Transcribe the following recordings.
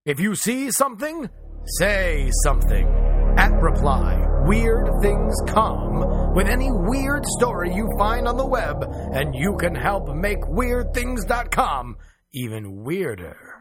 If you see something, say something. At Reply, Weird Things Come with any weird story you find on the web, and you can help make WeirdThings.com even weirder.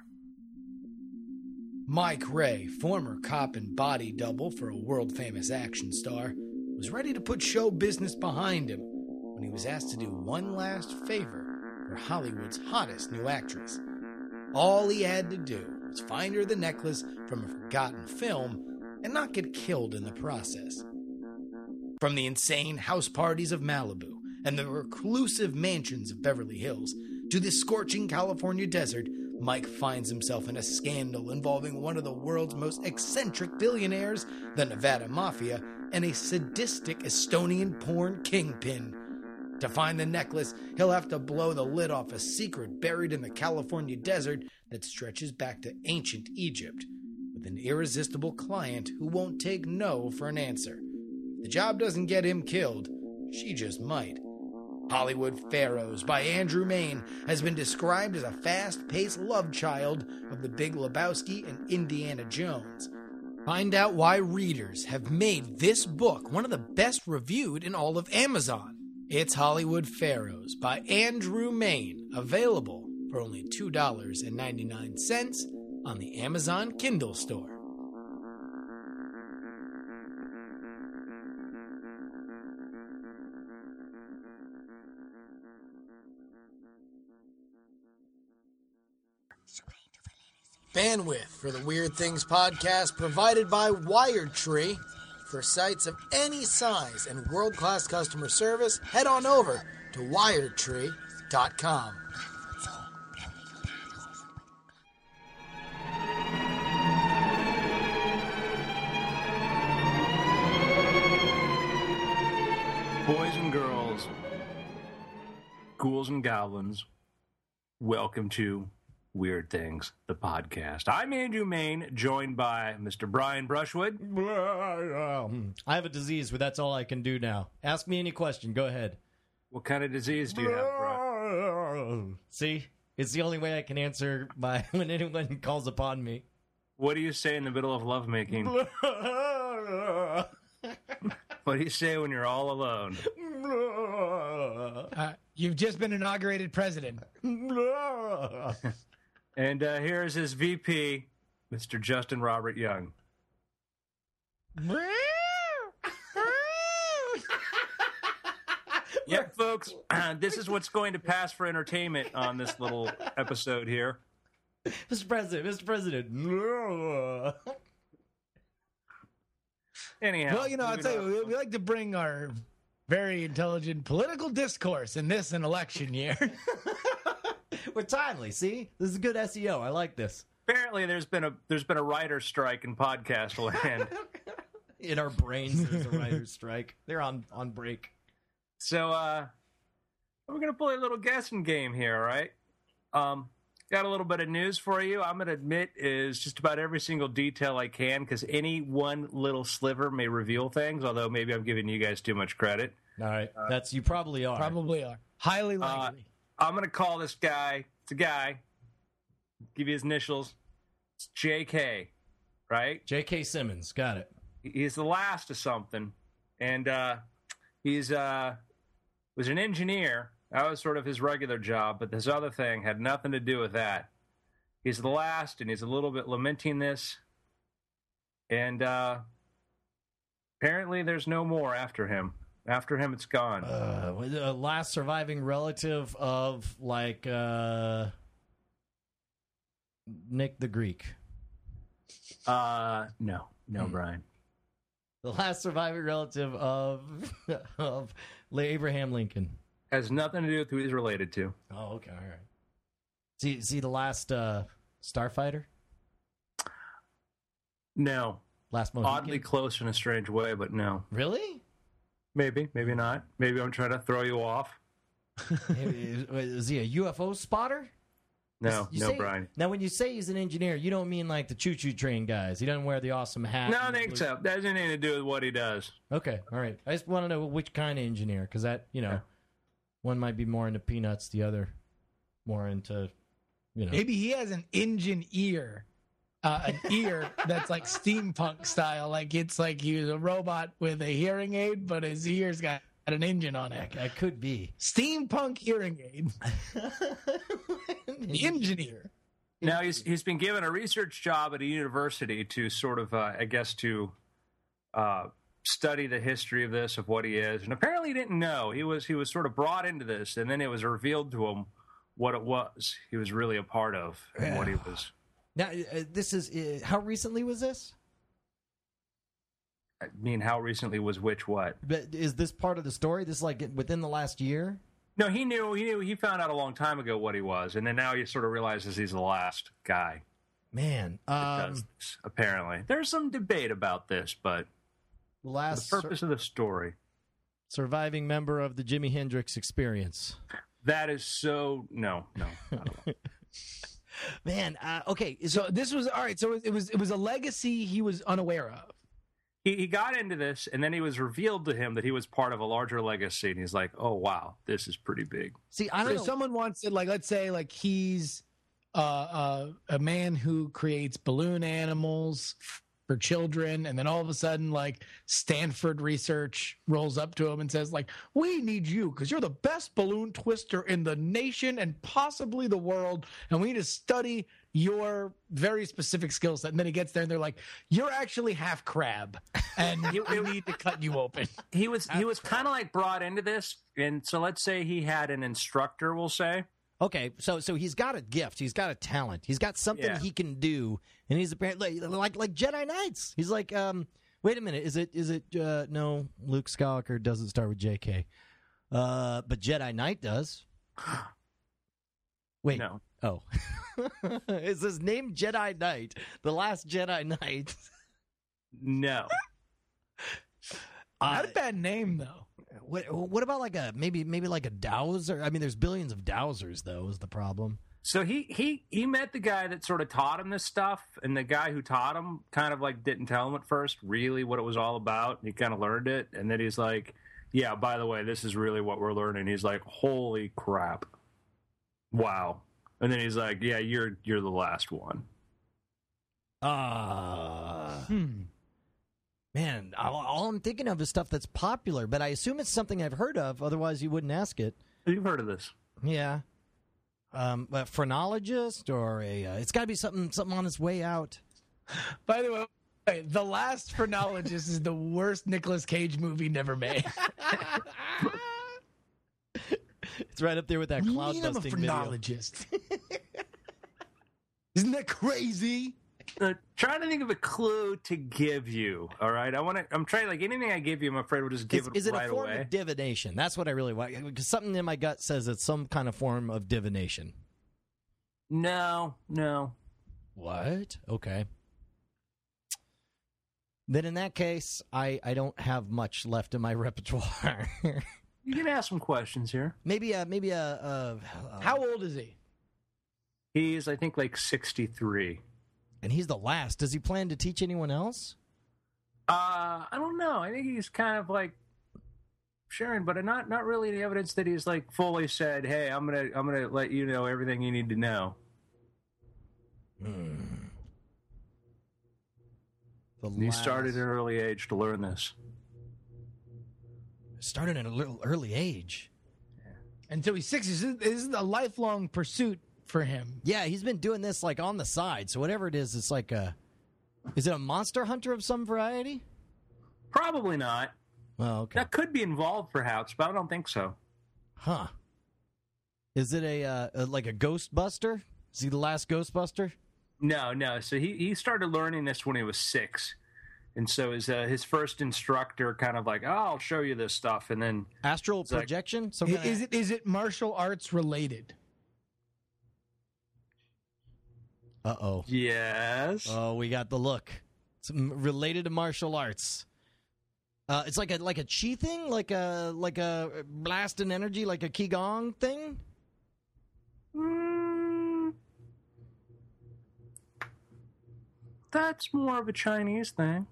Mike Ray, former cop and body double for a world-famous action star, was ready to put show business behind him when he was asked to do one last favor for Hollywood's hottest new actress. All he had to do was find her the necklace from a forgotten film and not get killed in the process. From the insane house parties of Malibu and the reclusive mansions of Beverly Hills to the scorching California desert, Mike finds himself in a scandal involving one of the world's most eccentric billionaires, the Nevada Mafia, and a sadistic Estonian porn kingpin. To find the necklace, he'll have to blow the lid off a secret buried in the California desert that stretches back to ancient Egypt, with an irresistible client who won't take no for an answer. If the job doesn't get him killed, she just might. Hollywood Pharaohs by Andrew Mayne has been described as a fast-paced love child of The Big Lebowski and Indiana Jones. Find out why readers have made this book one of the best reviewed in all of Amazon. It's Hollywood Pharaohs by Andrew Mayne, available for only $2.99 on the Amazon Kindle store. Bandwidth for the Weird Things podcast provided by WiredTree. For sites of any size and world-class customer service, head on over to WiredTree.com. Boys and girls, ghouls and goblins, welcome to Weird Things, the podcast. I'm Andrew Mayne, joined by Mr. Brian Brushwood. I have a disease, but that's all I can do now. Ask me any question. Go ahead. What kind of disease do you have, Brian? See? It's the only way I can answer when anyone calls upon me. What do you say in the middle of lovemaking? What do you say when you're all alone? You've just been inaugurated president. And here is his VP, Mr. Justin Robert Young. Yep, folks, this is what's going to pass for entertainment on this little episode here. Mr. President. Anyhow. Well, I'll tell you, we like to bring our very intelligent political discourse in this an election year. We're timely, see? This is good SEO. I like this. Apparently there's been a writer's strike in podcast land. In our brains there's a writer's strike. They're on break. So we're gonna play a little guessing game here, all right? Got a little bit of news for you. I'm gonna admit is just about every single detail I can, because any one little sliver may reveal things, although maybe I'm giving you guys too much credit. All right. You probably are. Probably are. Highly likely. I'm going to call this guy, it's a guy, give you his initials, it's JK, right? J.K. Simmons, got it. He's the last of something, and was an engineer. That was sort of his regular job, but this other thing had nothing to do with that. He's the last, and he's a little bit lamenting this, and apparently there's no more after him. After him, it's gone. Last surviving relative of, Nick the Greek. No, Brian. The last surviving relative of Abraham Lincoln. Has nothing to do with who he's related to. Oh, okay, all right. See the last starfighter? No. Last Mohican? Oddly close in a strange way, but no. Really? Maybe not. Maybe I'm trying to throw you off. Is he a UFO spotter? No, Brian. Now, when you say he's an engineer, you don't mean like the choo-choo train guys. He doesn't wear the awesome hat. No, I think so. That has anything to do with what he does. Okay, all right. I just want to know which kind of engineer, because that, one might be more into peanuts, the other more into, Maybe he has an engine ear. an ear that's like steampunk style. Like it's like he was a robot with a hearing aid, but his ears got an engine on it. That could be. Steampunk hearing aid. The engineer. Now he's been given a research job at a university to sort of, I guess, to study the history of this, of what he is, and apparently he didn't know. He was sort of brought into this, and then it was revealed to him what it was he was really a part of, and what he was. Now, this is how recently was this? I mean, how recently was which what? But is this part of the story? This like within the last year? No, he knew. He found out a long time ago what he was, and then now he sort of realizes he's the last guy. Man, that does this, apparently. There's some debate about this, but the purpose of the story. Surviving member of the Jimi Hendrix Experience. That is so no. Man, okay. So this was all right. So it was a legacy he was unaware of. He got into this, and then he was revealed to him that he was part of a larger legacy, and he's like, "Oh wow, this is pretty big." See, I don't know. Someone wants it, like, let's say, like he's a man who creates balloon animals for children, and then all of a sudden, like Stanford research rolls up to him and says, like, "We need you because you're the best balloon twister in the nation and possibly the world, and we need to study your very specific skill set." And then he gets there, and they're like, "You're actually half crab, and we need to cut you open." He was kind of like brought into this, and so let's say he had an instructor. We'll say. Okay, so he's got a gift, he's got a talent, he's got something he can do, and he's apparently like Jedi Knights. He's like, wait a minute, is it? No, Luke Skywalker doesn't start with JK, but Jedi Knight does. Wait, no. Oh, is his name Jedi Knight? The Last Jedi Knight? No. Not a bad name though. What about like maybe like a Dowser? I mean, there's billions of Dowsers though. Is the problem? So he met the guy that sort of taught him this stuff, and the guy who taught him kind of like didn't tell him at first really what it was all about. He kind of learned it, and then he's like, "Yeah, by the way, this is really what we're learning." He's like, "Holy crap, wow!" And then he's like, "Yeah, you're the last one." Man, all I'm thinking of is stuff that's popular, but I assume it's something I've heard of. Otherwise, you wouldn't ask it. You've heard of this? Yeah. A phrenologist or it's got to be something on its way out. By the way, The Last Phrenologist is the worst Nicolas Cage movie never made. It's right up there with that cloud busting I'm a phrenologist. Isn't that crazy? Trying to think of a clue to give you. All right, I'm trying, like, anything I give you, I'm afraid we'll just give it right away. Is it a form of divination? That's what I really want. Because something in my gut says it's some kind of form of divination. No. What? Okay. Then in that case, I don't have much left in my repertoire. You can ask some questions here. Maybe How old is he? He's, I think, like 63. And he's the last. Does he plan to teach anyone else? I don't know. I think he's kind of like sharing, but not really the evidence that he's like fully said, "Hey, I'm gonna let you know everything you need to know." He started at an early age to learn this. Started at a little early age. Until he's 60. This is a lifelong pursuit for him. Yeah, he's been doing this like on the side. So whatever it is, it's like is it a monster hunter of some variety? Probably not. Oh, okay. That could be involved, perhaps, but I don't think so. Huh. Is it like a Ghostbuster? Is he the last Ghostbuster? No. So he started learning this when he was 6. And so his first instructor kind of like, "Oh, I'll show you this stuff." And then astral projection? Like, is it martial arts related? Uh-oh. Yes. Oh, we got the look. It's related to martial arts. It's like a chi thing, like a blast in energy, like a qigong thing. That's more of a Chinese thing.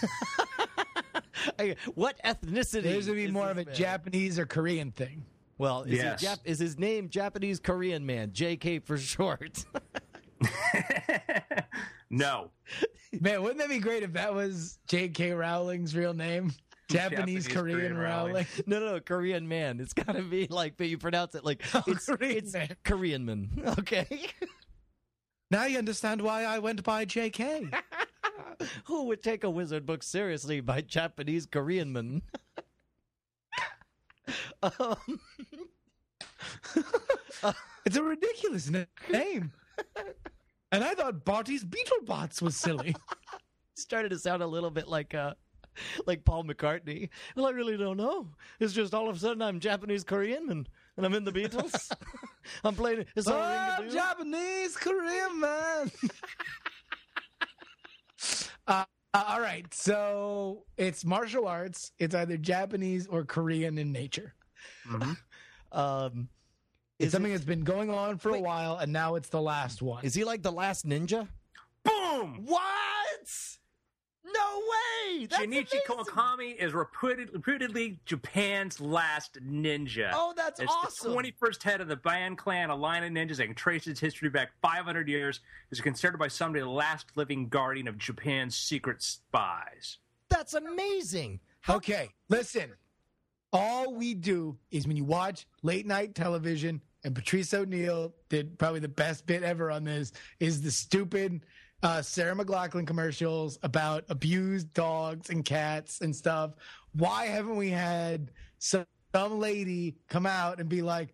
What ethnicity? There's going to be more of a Japanese or Korean thing. Well, is his name Japanese Korean man? JK for short. No. Man, wouldn't that be great if that was J.K. Rowling's real name? Japanese Korean Rowling. No, Korean man. It's got to be like, but you pronounce it like it's Korean man. Okay. Now you understand why I went by J.K. Who would take a wizard book seriously by Japanese Korean man? It's a ridiculous name. And I thought Barty's Beetlebots was silly. Started to sound a little bit like Paul McCartney. Well, I really don't know. It's just all of a sudden I'm Japanese Korean man, and I'm in the Beatles. I'm playing. I'm Japanese Korean man. All right, so it's martial arts. It's either Japanese or Korean in nature. Mm-hmm. It's something that's been going on for a while, and now it's the last one. Is he like the last ninja? Boom! What? No way! That's Shinichi amazing. Kawakami is reputedly Japan's last ninja. Oh, that's awesome. The 21st head of the Ban Clan, a line of ninjas that can trace its history back 500 years, is considered by some the last living guardian of Japan's secret spies. That's amazing. Okay, listen. All we do is when you watch late night television, and Patrice O'Neal did probably the best bit ever on this, is the stupid Sarah McLachlan commercials about abused dogs and cats and stuff. Why haven't we had some lady come out and be like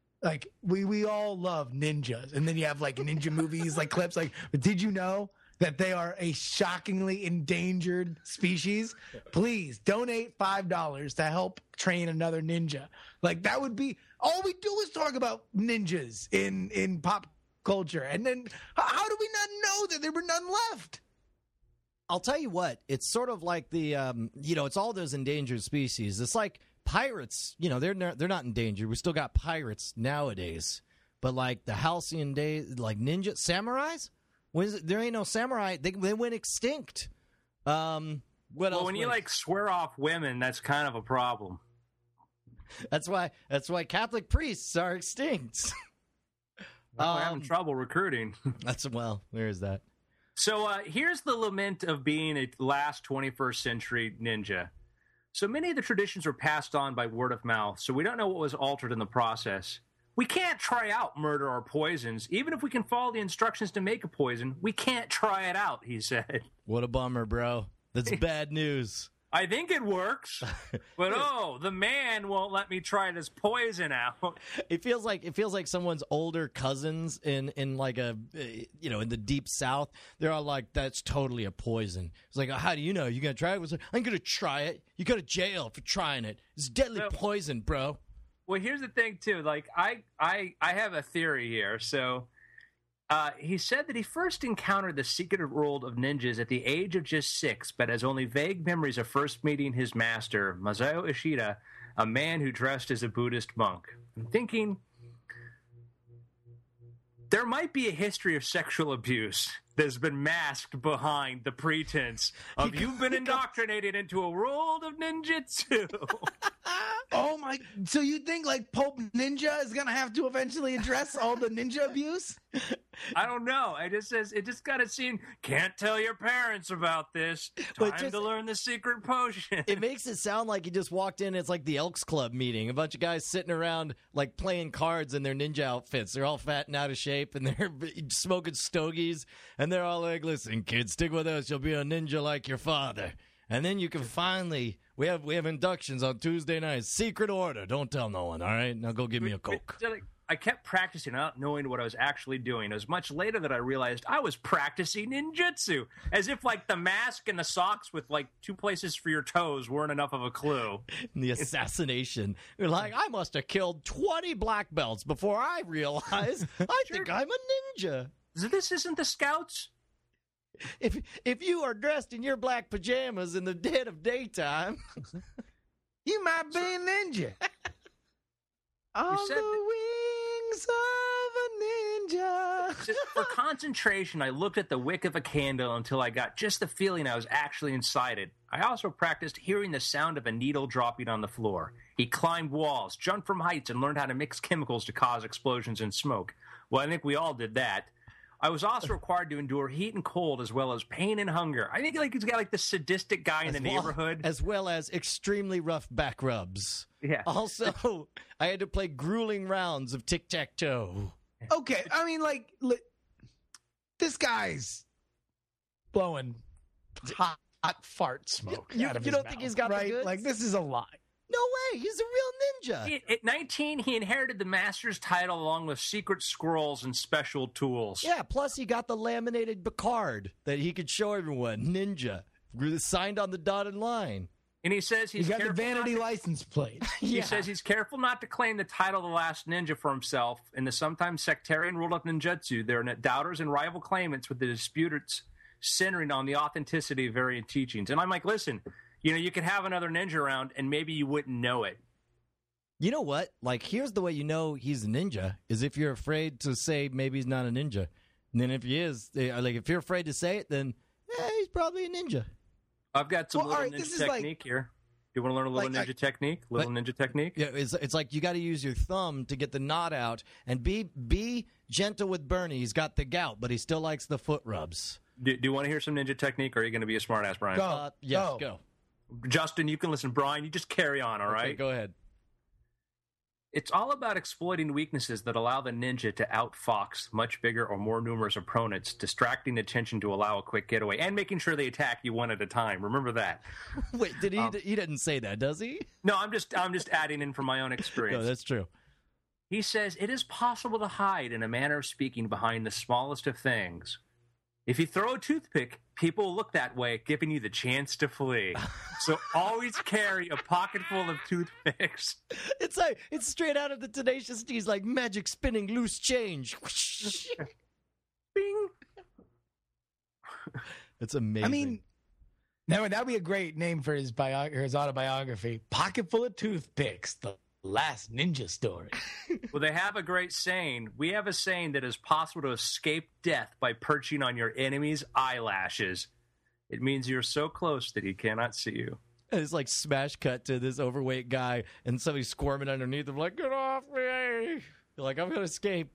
we all love ninjas, and then you have like ninja movies, like clips like, did you know that they are a shockingly endangered species? Please donate $5 to help train another ninja. Like, that would be all we do is talk about ninjas in pop culture. And then how do we not know that there were none left? I'll tell you what, it's sort of like the, it's all those endangered species. It's like pirates, they're not endangered. We still got pirates nowadays. But like the halcyon days, like ninja, samurais? There ain't no samurai. They went extinct. What else? Well, when you swear off women, that's kind of a problem. That's why Catholic priests are extinct. We're having trouble recruiting. There is that. So here's the lament of being a last 21st century ninja. So many of the traditions were passed on by word of mouth, so we don't know what was altered in the process. We can't try out murder or poisons. Even if we can follow the instructions to make a poison, we can't try it out, he said. What a bummer, bro. That's bad news. I think it works, but the man won't let me try this poison out. It feels like someone's older cousins in like a in the deep south. They're all like, that's totally a poison. It's like, how do you know? You gonna try it? It's like, I'm gonna try it. You go to jail for trying it. It's deadly poison, bro. Well, here's the thing too. Like I have a theory here. So he said that he first encountered the secret world of ninjas at the age of just 6, but has only vague memories of first meeting his master, Masao Ishida, a man who dressed as a Buddhist monk. I'm thinking there might be a history of sexual abuse that's been masked behind the pretense of you've been indoctrinated into a world of ninjutsu. Oh my! So you think like Pope Ninja is gonna have to eventually address all the ninja abuse? I don't know. It just got to seem, can't tell your parents about this. Time to learn the secret potion. It makes it sound like he just walked in. It's like the Elks Club meeting. A bunch of guys sitting around like playing cards in their ninja outfits. They're all fat and out of shape, and they're smoking stogies. And they're all like, listen, kid, stick with us. You'll be a ninja like your father. And then you can finally, we have inductions on Tuesday nights. Secret order. Don't tell no one, all right? Now go give me a Coke. I kept practicing not knowing what I was actually doing. It was much later that I realized I was practicing ninjutsu. As if like the mask and the socks with like 2 places for your toes weren't enough of a clue. And the assassination. You're like, I must have killed 20 black belts before I realized I think I'm a ninja. This isn't the Scouts. If you are dressed in your black pajamas in the dead of daytime, you might be a ninja. On the wings of a ninja. For concentration, I looked at the wick of a candle until I got just the feeling I was actually inside it. I also practiced hearing the sound of a needle dropping on the floor. He climbed walls, jumped from heights, and learned how to mix chemicals to cause explosions and smoke. Well, I think we all did that. I was also required to endure heat and cold as well as pain and hunger. I think like he's got like the sadistic guy in the neighborhood. As well as extremely rough back rubs. Yeah. Also, I had to play grueling rounds of tic-tac-toe. Okay, I mean, like, this guy's blowing hot fart smoke You out of don't his think mouth, he's got the right? goods? Like, this is a lie. No way. He's a real ninja. At 19, he inherited the master's title along with secret scrolls and special tools. Yeah, plus he got the laminated card that he could show everyone. Ninja. Signed on the dotted line. And he says He's got the vanity license plate. He says he's careful not to claim the title of the last ninja for himself. In the sometimes sectarian world of ninjutsu, there are doubters and rival claimants with the disputants centering on the authenticity of variant teachings. And I'm like, listen, you could have another ninja around and maybe you wouldn't know it. You know what? Like, here's the way you know he's a ninja, is if you're afraid to say maybe he's not a ninja. And then if he is, like, if you're afraid to say it, then he's probably a ninja. I've got some little ninja technique here. You want to learn a little ninja technique? Ninja technique? Yeah, it's like you got to use your thumb to get the knot out, and be gentle with Bernie. He's got the gout, but he still likes the foot rubs. Do you want to hear some ninja technique, or are you going to be a smart ass, Brian? Go. Justin, you can listen. Brian, you just carry on, all right? Okay, go ahead. It's all about exploiting weaknesses that allow the ninja to outfox much bigger or more numerous opponents, distracting attention to allow a quick getaway, and making sure they attack you one at a time. Remember that. Wait, did he didn't say that, does he? No, I'm just adding in from my own experience. No, that's true. He says, it is possible to hide, in a manner of speaking, behind the smallest of things. If you throw a toothpick, people will look that way, giving you the chance to flee. So always carry a pocket full of toothpicks. It's straight out of the Tenacious D's, like magic spinning loose change. Bing. It's amazing. I mean, that would be a great name for his autobiography. Pocket full of toothpicks. The last ninja story. Well, they have a great saying. We have a saying that it's possible to escape death by perching on your enemy's eyelashes. It means you're so close that he cannot see you. And it's like smash cut to this overweight guy and somebody squirming underneath him like, get off me. You're like, I'm going to escape.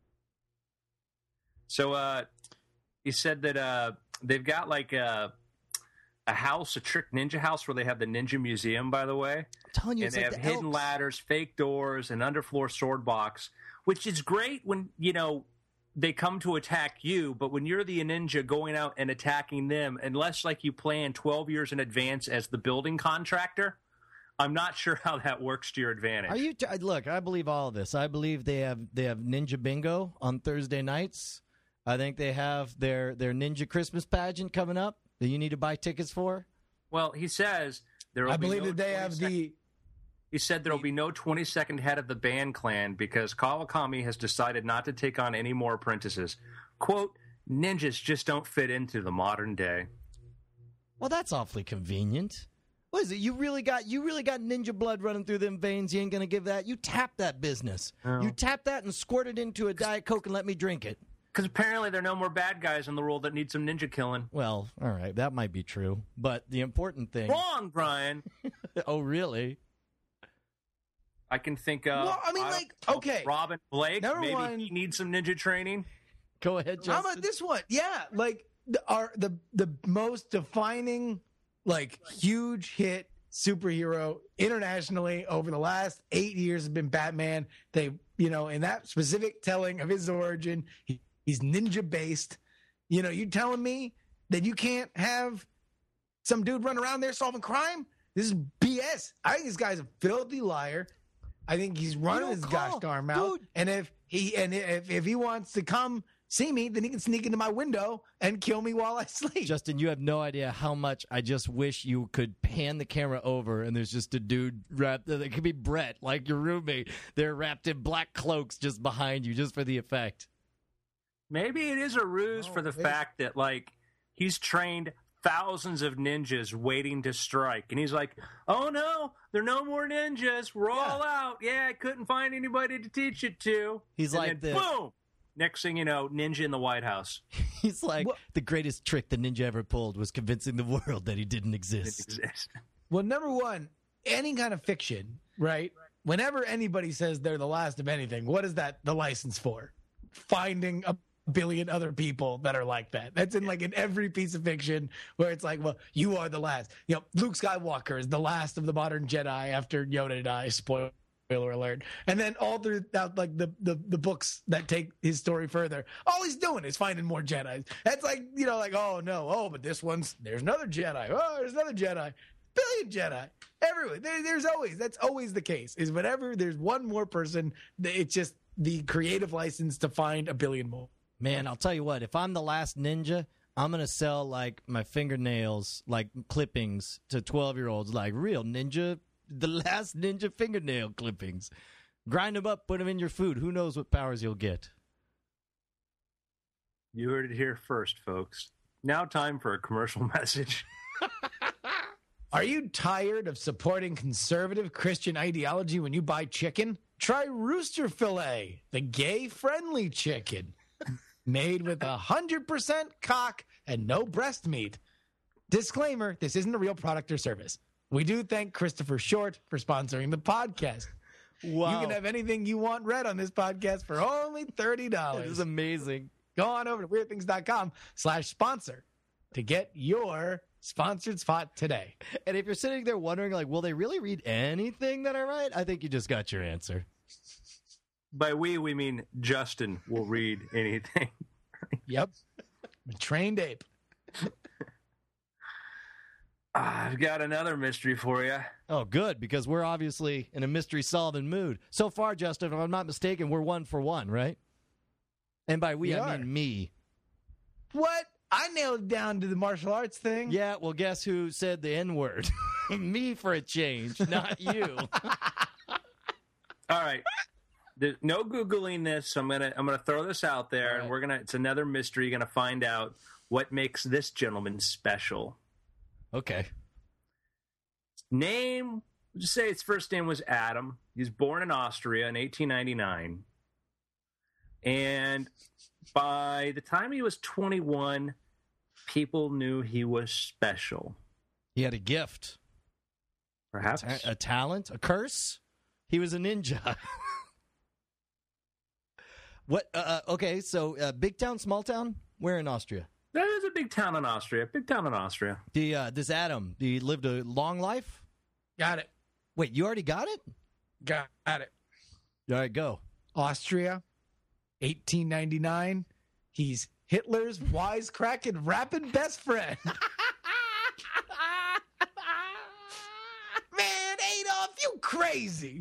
So he said that they've got like a house, a trick ninja house where they have the ninja museum, by the way. I'm telling you, and they have hidden ladders, fake doors, and underfloor sword box, which is great when, they come to attack you, but when you're the ninja going out and attacking them, unless like you plan 12 years in advance as the building contractor, I'm not sure how that works to your advantage. Are you look, I believe all of this. I believe they have Ninja Bingo on Thursday nights. I think they have their Ninja Christmas pageant coming up that you need to buy tickets for. Well, he says there will be believe that they have He said there will be no 22nd head of the Band Clan because Kawakami has decided not to take on any more apprentices. Quote, ninjas just don't fit into the modern day. Well, that's awfully convenient. What is it? You really got ninja blood running through them veins. You ain't going to give that? You tap that business. Oh. You tap that and squirt it into a Diet Coke and let me drink it. Because apparently there are no more bad guys in the world that need some ninja killing. Well, all right. That might be true. But the important thing... Wrong, Brian. Oh, really? I can think of... Well, I mean, okay. Robin Blake. Maybe one, he needs some ninja training. Go ahead, Justin. How about this one? Yeah, like the most defining, like, huge hit superhero internationally over the last 8 years has been Batman. They, in that specific telling of his origin, he's ninja based. You telling me that you can't have some dude run around there solving crime? This is BS. I think this guy's a filthy liar. I think he's running his gosh darn mouth. Dude. And if he wants to come see me, then he can sneak into my window and kill me while I sleep. Justin, you have no idea how much I just wish you could pan the camera over and there's just a dude wrapped. It could be Brett, like your roommate. They're wrapped in black cloaks just behind you, just for the effect. Maybe it is a ruse for the fact that, like, he's trained thousands of ninjas waiting to strike. And he's like, oh, no, there are no more ninjas. We're all out. Yeah, I couldn't find anybody to teach it to. He's and like then, boom! Next thing you know, ninja in the White House. He's like, the greatest trick the ninja ever pulled was convincing the world that he didn't exist. Well, number one, any kind of fiction, right? Whenever anybody says they're the last of anything, what is that the license for? Finding a billion other people that are like that. That's in every piece of fiction where it's like, well, you are the last. Luke Skywalker is the last of the modern Jedi after Yoda dies. Spoiler alert. And then all throughout the books that take his story further, all he's doing is finding more Jedi. That's oh no, but there's another Jedi. Oh, there's another Jedi. Billion Jedi everywhere. That's always the case. Is whenever there's one more person, it's just the creative license to find a billion more. Man, I'll tell you what. If I'm the last ninja, I'm gonna sell my fingernails, clippings to 12-year-olds, real ninja. The last ninja fingernail clippings. Grind them up, put them in your food. Who knows what powers you'll get? You heard it here first, folks. Now time for a commercial message. Are you tired of supporting conservative Christian ideology when you buy chicken? Try Rooster Filet, the gay-friendly chicken. Made with 100% cock and no breast meat. Disclaimer, this isn't a real product or service. We do thank Christopher Short for sponsoring the podcast. Wow. You can have anything you want read on this podcast for only $30. This is amazing. Go on over to weirdthings.com/sponsor to get your sponsored spot today. And if you're sitting there wondering, will they really read anything that I write? I think you just got your answer. By we mean Justin will read anything. Yep. I'm a trained ape. I've got another mystery for you. Oh, good, because we're obviously in a mystery-solving mood. So far, Justin, if I'm not mistaken, we're 1 for 1, right? And by we, I mean me. What? I nailed it down to the martial arts thing. Yeah, well, guess who said the N-word? Me for a change, not you. All right. There's no Googling this, so I'm gonna throw this out there, right. and it's another mystery. You're gonna find out what makes this gentleman special. Okay. Name, just say his first name was Adam. He was born in Austria in 1899. And by the time he was 21, people knew he was special. He had a gift. Perhaps. A talent? A curse? He was a ninja. What? Okay, so big town, small town? Where in Austria? That is a big town in Austria. Big town in Austria. This Adam, he lived a long life? Got it. Wait, you already got it? Got it. All right, go. Austria, 1899. He's Hitler's wisecracking rapping best friend. Man, Adolf, you crazy.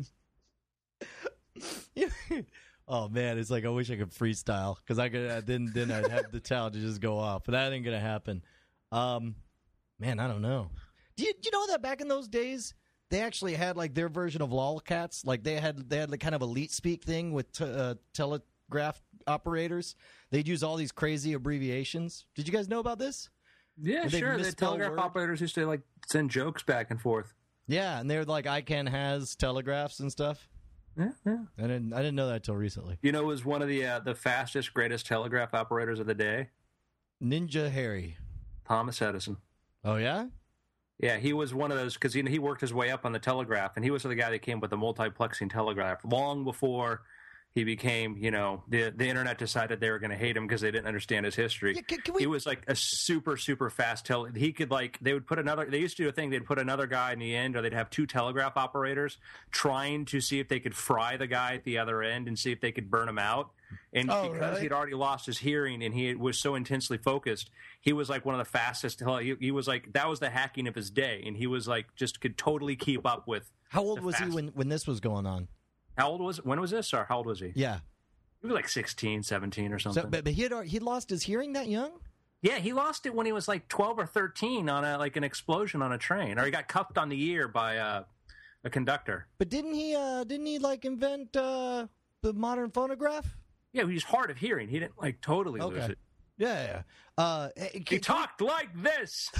Oh man, it's I wish I could freestyle because I could. Then I'd have the talent to just go off, but that ain't gonna happen. Man, I don't know. Do you know that back in those days they actually had their version of lolcats? They had kind of elite speak thing with telegraph operators. They'd use all these crazy abbreviations. Did you guys know about this? Yeah, sure. The telegraph operators used to send jokes back and forth. Yeah, and they're I can has telegraphs and stuff. Yeah. I didn't know that till recently. You know, was one of the fastest, greatest telegraph operators of the day? Ninja Harry. Thomas Edison. Oh yeah. Yeah, he was one of those because he worked his way up on the telegraph, and he was the guy that came with the multiplexing telegraph long before he became, the internet decided they were going to hate him because they didn't understand his history. Yeah, he was a super, super fast he could they would put they used to do a thing, they'd put another guy in the end, or they'd have two telegraph operators trying to see if they could fry the guy at the other end and see if they could burn him out. And because he'd already lost his hearing and he was so intensely focused, he was one of the fastest. He was that was the hacking of his day, and he was just could totally keep up with. How old was he when this was going on? How old was when was this, or how old was he? Yeah, he was 16, 17 or something. So, but he'd lost his hearing that young. Yeah, he lost it when he was 12 or 13 on an explosion on a train, or he got cuffed on the ear by a conductor. But didn't he invent the modern phonograph? Yeah, he was hard of hearing. He didn't totally lose it. Yeah. He talked like this.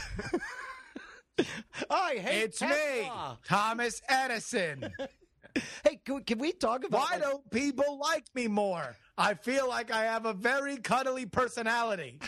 I hate it's me, Thomas Edison. Hey, can we talk about why don't people like me more? I feel like I have a very cuddly personality.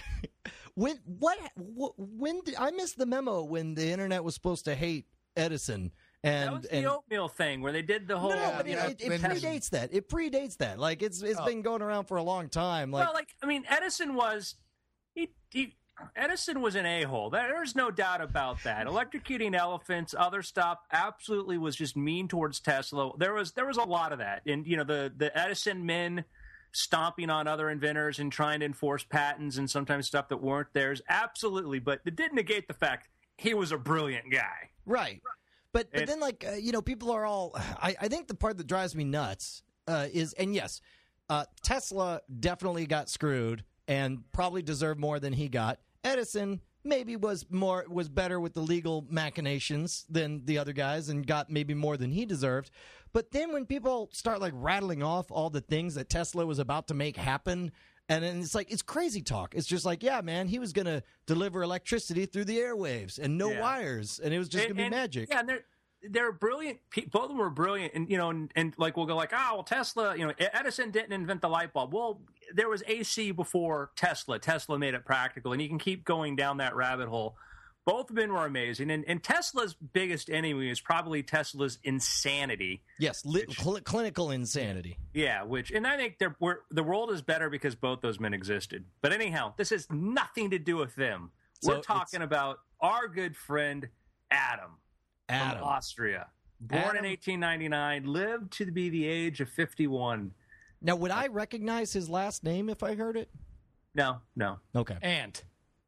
When I missed the memo when the internet was supposed to hate Edison, And that was the oatmeal thing where they did the whole. No, but it predates that. It predates that. Like it's been going around for a long time. Like, well, like I mean, Edison was Edison was an a-hole. There's no doubt about that. Electrocuting elephants, other stuff, absolutely was just mean towards Tesla. There was a lot of that, and the Edison men stomping on other inventors and trying to enforce patents and sometimes stuff that weren't theirs. Absolutely, but it didn't negate the fact he was a brilliant guy. Right. But then, like, people are all... I think the part that drives me nuts is... And yes, Tesla definitely got screwed and probably deserved more than he got. Edison maybe was better with the legal machinations than the other guys and got maybe more than he deserved. But then when people start, like, rattling off all the things that Tesla was about to make happen... And then it's like, it's crazy talk. It's just like, yeah, man, he was going to deliver electricity through the airwaves and no wires. And it was just going to be magic. Yeah, and they're brilliant. Both of them were brilliant. And like, we'll go like, well, Tesla, Edison didn't invent the light bulb. Well, there was AC before Tesla. Tesla made it practical. And you can keep going down that rabbit hole. Both of them were amazing. And Tesla's biggest enemy is probably Tesla's insanity. Yes, clinical insanity. Yeah, and I think the world is better because both those men existed. But anyhow, this has nothing to do with them. We're talking about our good friend Adam. From Austria. Born in 1899, lived to be the age of 51. Now, would I recognize his last name if I heard it? No. Okay. Ant.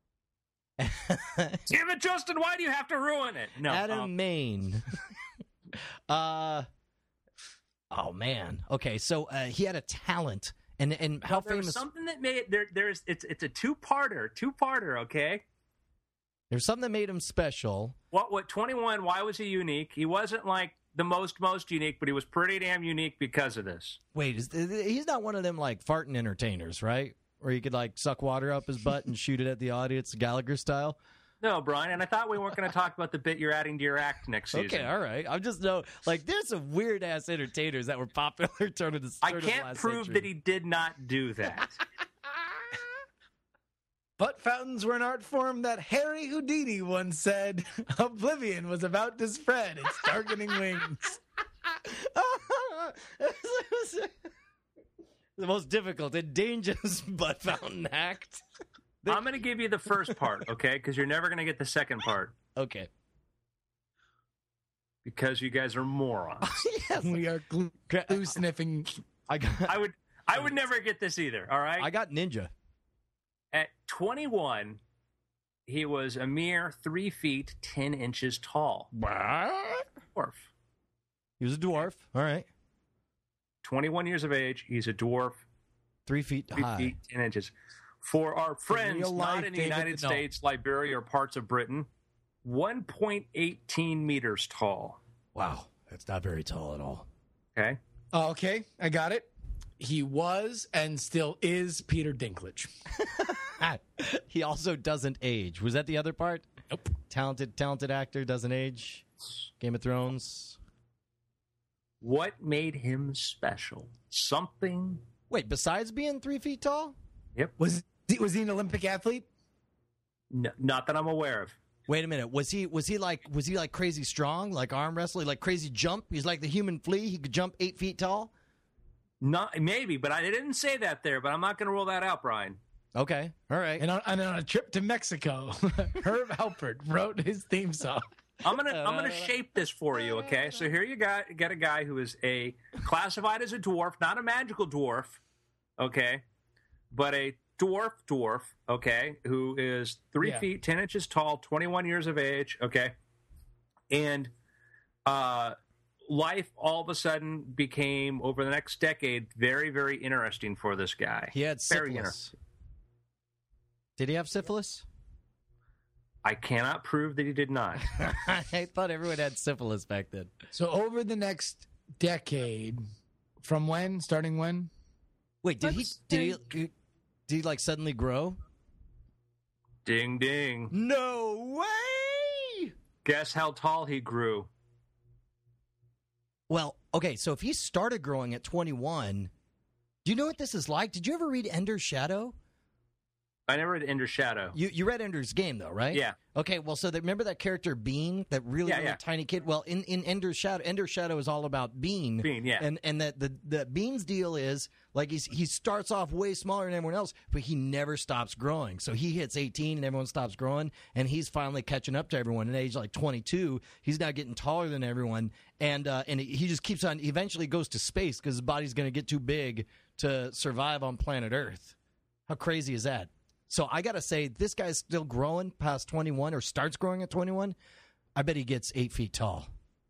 Damn it, Justin, why do you have to ruin it? No. Adam Main. Oh, man. Okay, so he had a talent. And how famous... There's something that made it... It's a two-parter, okay? There's something that made him special. What 21, why was he unique? He wasn't like the most unique, but he was pretty damn unique because of this. Wait, he's not one of them like farting entertainers, right? Where you could like suck water up his butt and shoot it at the audience, Gallagher style? No, Brian, and I thought we weren't going to talk about the bit you're adding to your act next season. Okay, all right. I'm just there's some weird ass entertainers that were popular turn of the I can't prove century. that he did not do that. Butt fountains were an art form that Harry Houdini once said oblivion was about to spread its darkening wings. The most difficult and dangerous butt fountain act. I'm going to give you the first part, okay? Because you're never going to get the second part. Okay. Because you guys are morons. Yes. We are glue sniffing. I would never get this either, all right? I got ninja. At 21, he was a mere 3 feet 10 inches tall. Dwarf. He was a dwarf. All right. 21 years of age. He's a dwarf. 3 feet high. 3 feet 10 inches. For our friends not in the United States, Liberia, or parts of Britain, 1.18 meters tall. Wow. That's not very tall at all. Okay. Okay, I got it. He was and still is Peter Dinklage. He also doesn't age. Was that the other part? Nope. Talented actor, doesn't age. Game of Thrones. What made him special? Something. Wait, besides being 3 feet tall? Yep. Was he an Olympic athlete? No, not that I'm aware of. Wait a minute. Was he like crazy strong, like arm wrestling, like crazy jump? He's like the human flea. He could jump 8 feet tall. Not maybe, but I didn't say that there. But I'm not going to rule that out, Brian. Okay, all right. And on a trip to Mexico, Herb Alpert wrote his theme song. I'm gonna shape this for you, okay? So here you get a guy who is classified as a dwarf, not a magical dwarf, okay, but a dwarf, okay, who is 3 feet 10 inches tall, 21 years of age, okay, and life all of a sudden became over the next decade very, very interesting for this guy. He had syphilis. Did he have syphilis? I cannot prove that he did not. I thought everyone had syphilis back then. So over the next decade, from when? Starting when? Wait, did he like suddenly grow? Ding ding. No way! Guess how tall he grew. Well, okay, so if he started growing at 21, do you know what this is like? Did you ever read Ender's Shadow? I never read Ender's Shadow. You read Ender's Game, though, right? Yeah. Okay, well, so remember that character Bean, that really tiny kid? Well, in Ender's Shadow is all about Bean. Bean, yeah. And that the Bean's deal is, like, he starts off way smaller than everyone else, but he never stops growing. So he hits 18 and everyone stops growing, and he's finally catching up to everyone. At age like 22, he's now getting taller than everyone, and he just keeps on, eventually goes to space because his body's going to get too big to survive on planet Earth. How crazy is that? So I got to say, this guy's still growing past 21 or starts growing at 21. I bet he gets 8 feet tall.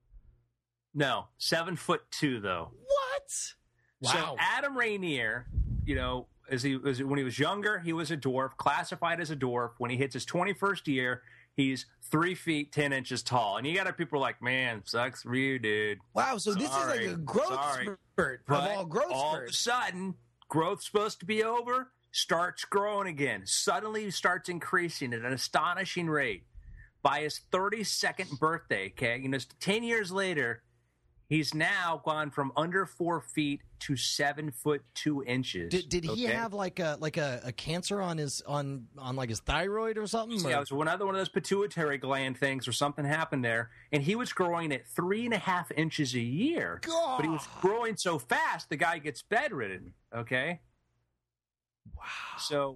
No, 7'2", though. What? Wow. So Adam Rainier, you know, when he was younger, he was a dwarf, classified as a dwarf. When he hits his 21st year, he's 3 feet 10 inches tall. And you got people like, man, sucks for you, dude. Wow, so this is like a growth spurt of all growth spurts. All of a sudden, growth's supposed to be over, starts growing again. Suddenly starts increasing at an astonishing rate. By his 32nd birthday, okay, you know, 10 years later, he's now gone from under 4 feet to 7'2". Did he have like a cancer on his on like his thyroid or something? Yeah, it was another one of those pituitary gland things, or something happened there, and he was growing at 3.5 inches a year. God. But he was growing so fast, the guy gets bedridden. Okay. Wow. So,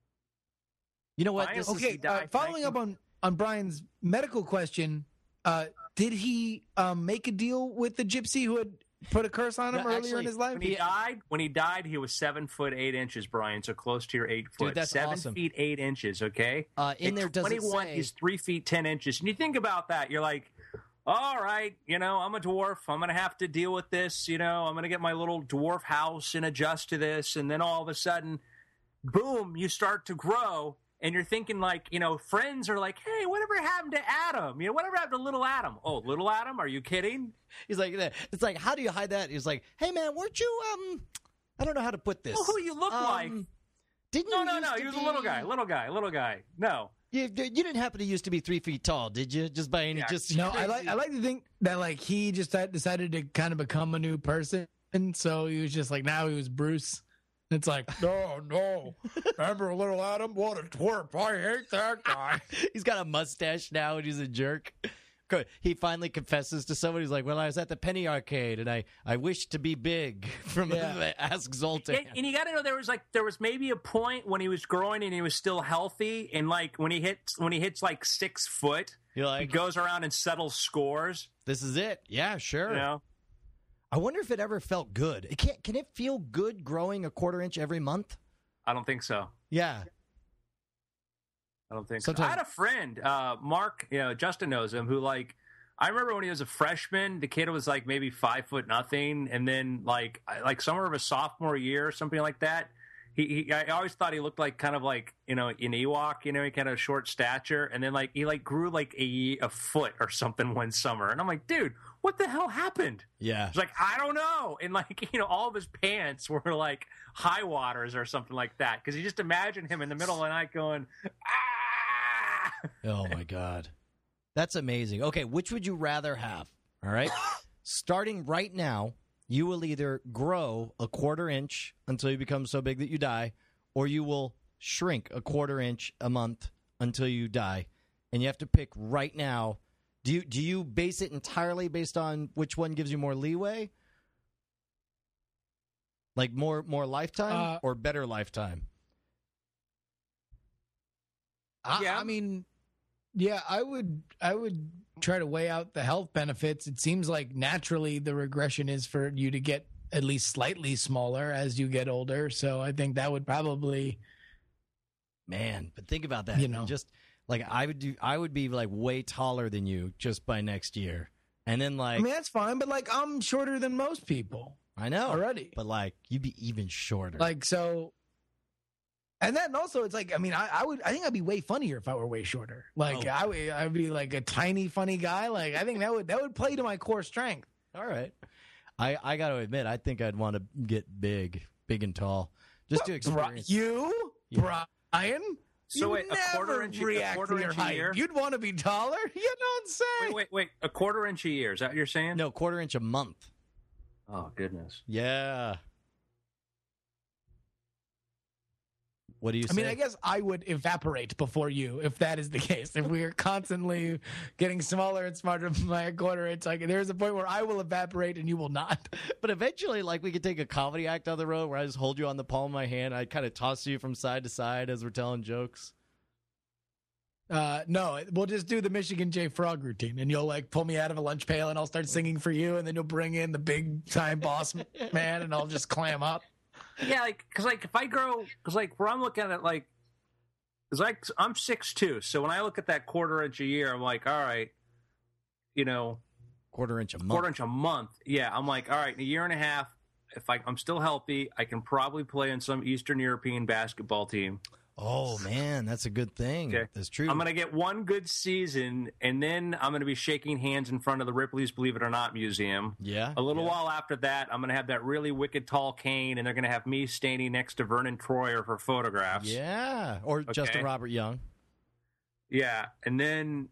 you know what? Following up on Brian's medical question, did he make a deal with the gypsy who had put a curse on him earlier in his life? When he died, he was 7'8", Brian, so close to your 8 foot. Dude, that's 7 awesome. feet 8 inches. Okay. In there, does it 21, say he's 3 feet 10 inches, and you think about that, you're like, all right, you know, I'm a dwarf. I'm going to have to deal with this. You know, I'm going to get my little dwarf house and adjust to this. And then all of a sudden, boom, you start to grow. And you're thinking, like, you know, friends are like, hey, whatever happened to Adam? You know, whatever happened to little Adam? Oh, little Adam? Are you kidding? He's like, it's like, how do you hide that? He's like, hey, man, weren't you, I don't know how to put this. Well, who you look like? Didn't no, you he was a little guy. No. You didn't happen to used to be 3 feet tall, did you? Just by any, No, I like to think that, like, he just decided to kind of become a new person. And so he was just like, now he was Bruce. It's like, no. Remember little Adam? What a twerp. I hate that guy. He's got a mustache now and he's a jerk. He finally confesses to somebody. He's like, well, I was at the Penny Arcade and I wished to be big from Ask Zoltan. And you got to know, there was maybe a point when he was growing and he was still healthy. And like when he hits like 6 foot, he goes around and settles scores. This is it. Yeah, sure. You know? I wonder if it ever felt good. Can it feel good growing a 1/4 inch every month? I don't think so. Yeah. I don't think so. I had a friend, Mark, you know, Justin knows him, who, like, I remember when he was a freshman, the kid was like maybe 5 foot nothing. And then like summer of his sophomore year or something like that, I always thought he looked like kind of like, you know, an Ewok, you know, he kind of short stature. And then like he like grew like a foot or something one summer. And I'm like, dude, what the hell happened? Yeah. It's like, I don't know. And like, you know, all of his pants were like high waters or something like that. Because you just imagine him in the middle of the night going, ah! Oh my God. That's amazing. Okay, which would you rather have? All right. Starting right now, you will either grow a 1/4 inch until you become so big that you die, or you will shrink a 1/4 inch a month until you die. And you have to pick right now. Do you base it entirely based on which one gives you more leeway? Like more lifetime or better lifetime? I mean, yeah, I would try to weigh out the health benefits. It seems like naturally the regression is for you to get at least slightly smaller as you get older. So I think that would probably, man. But think about that. You know, just like I would be like way taller than you just by next year, and then like I mean that's fine, but like I'm shorter than most people. I know already, but like you'd be even shorter. Like so. And then also, it's like, I mean, I think I'd be way funnier if I were way shorter. Like, I'd be like a tiny, funny guy. Like, I think that would play to my core strength. All right. I got to admit, I think I'd want to get big and tall. Just to experience. Brian? So wait, a 1/4 inch a year? You'd want to be taller? You don't say. Wait. A 1/4 inch a year. Is that what you're saying? No, 1/4 inch a month. Oh, goodness. Yeah. What do you say? I mean, I guess I would evaporate before you if that is the case. If we are constantly getting smaller and smarter by a quarter inch, like there's a point where I will evaporate and you will not. But eventually, like, we could take a comedy act on the road where I just hold you on the palm of my hand. I kind of toss you from side to side as we're telling jokes. No, we'll just do the Michigan J. Frog routine, and you'll like pull me out of a lunch pail, and I'll start singing for you, and then you'll bring in the big time boss man, and I'll just clam up. Yeah, like, because like if I grow, because like where I'm looking at it, like, because like I'm 6'2", so when I look at that quarter inch a year, I'm like, all right, you know, Quarter inch a month. Yeah, I'm like, all right, in a year and a half, if I'm still healthy, I can probably play in some Eastern European basketball team. Oh, man, that's a good thing. Okay. That's true. I'm going to get one good season, and then I'm going to be shaking hands in front of the Ripley's Believe It or Not Museum. Yeah. A little while after that, I'm going to have that really wicked tall cane, and they're going to have me standing next to Vernon Troyer for photographs. Yeah. Or Justin Robert Young. Yeah. And then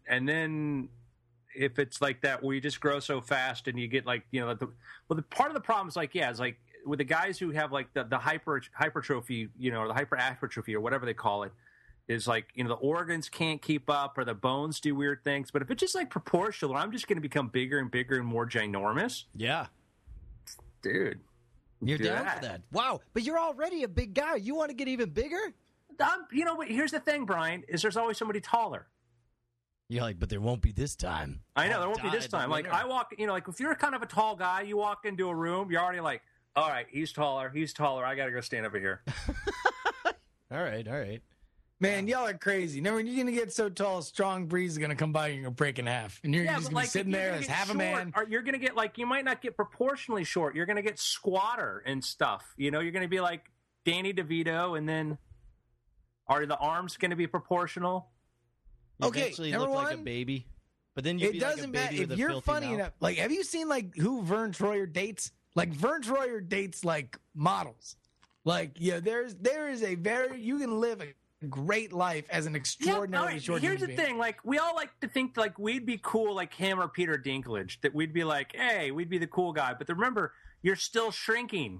if it's like that where you just grow so fast and you get like, you know, the part of the problem is like, yeah, it's like, with the guys who have like the hypertrophy, you know, or the hyperatrophy or whatever they call it, is like, you know, the organs can't keep up or the bones do weird things. But if it's just like proportional, I'm just going to become bigger and bigger and more ginormous. Yeah. Dude. You're down for that. Wow. But you're already a big guy. You want to get even bigger? You know, but here's the thing, Brian, is there's always somebody taller. You're like, but there won't be this time. I know, there won't be this time. Like, I walk, you know, like if you're kind of a tall guy, you walk into a room, you're already like, all right, he's taller. I got to go stand over here. All right. Man, y'all are crazy. Now, when you're going to get so tall, a strong breeze is going to come by and you're going to break in half. And you're just going to be sitting there as half a man. Or you're going to get, like, you might not get proportionally short. You're going to get squatter and stuff. You know, you're going to be like Danny DeVito, and then are the arms going to be proportional? You eventually look like a baby. But then you'd be like a baby with a filthy mouth. If you're funny enough, like, have you seen, like, who Vern Troyer dates? Like, Vern Troyer dates, like, models. Like, yeah, there is a very, you can live a great life as an extraordinarily short human being. Here's the thing, like, we all like to think, like, we'd be cool like him or Peter Dinklage, that we'd be like, hey, we'd be the cool guy. But remember, you're still shrinking.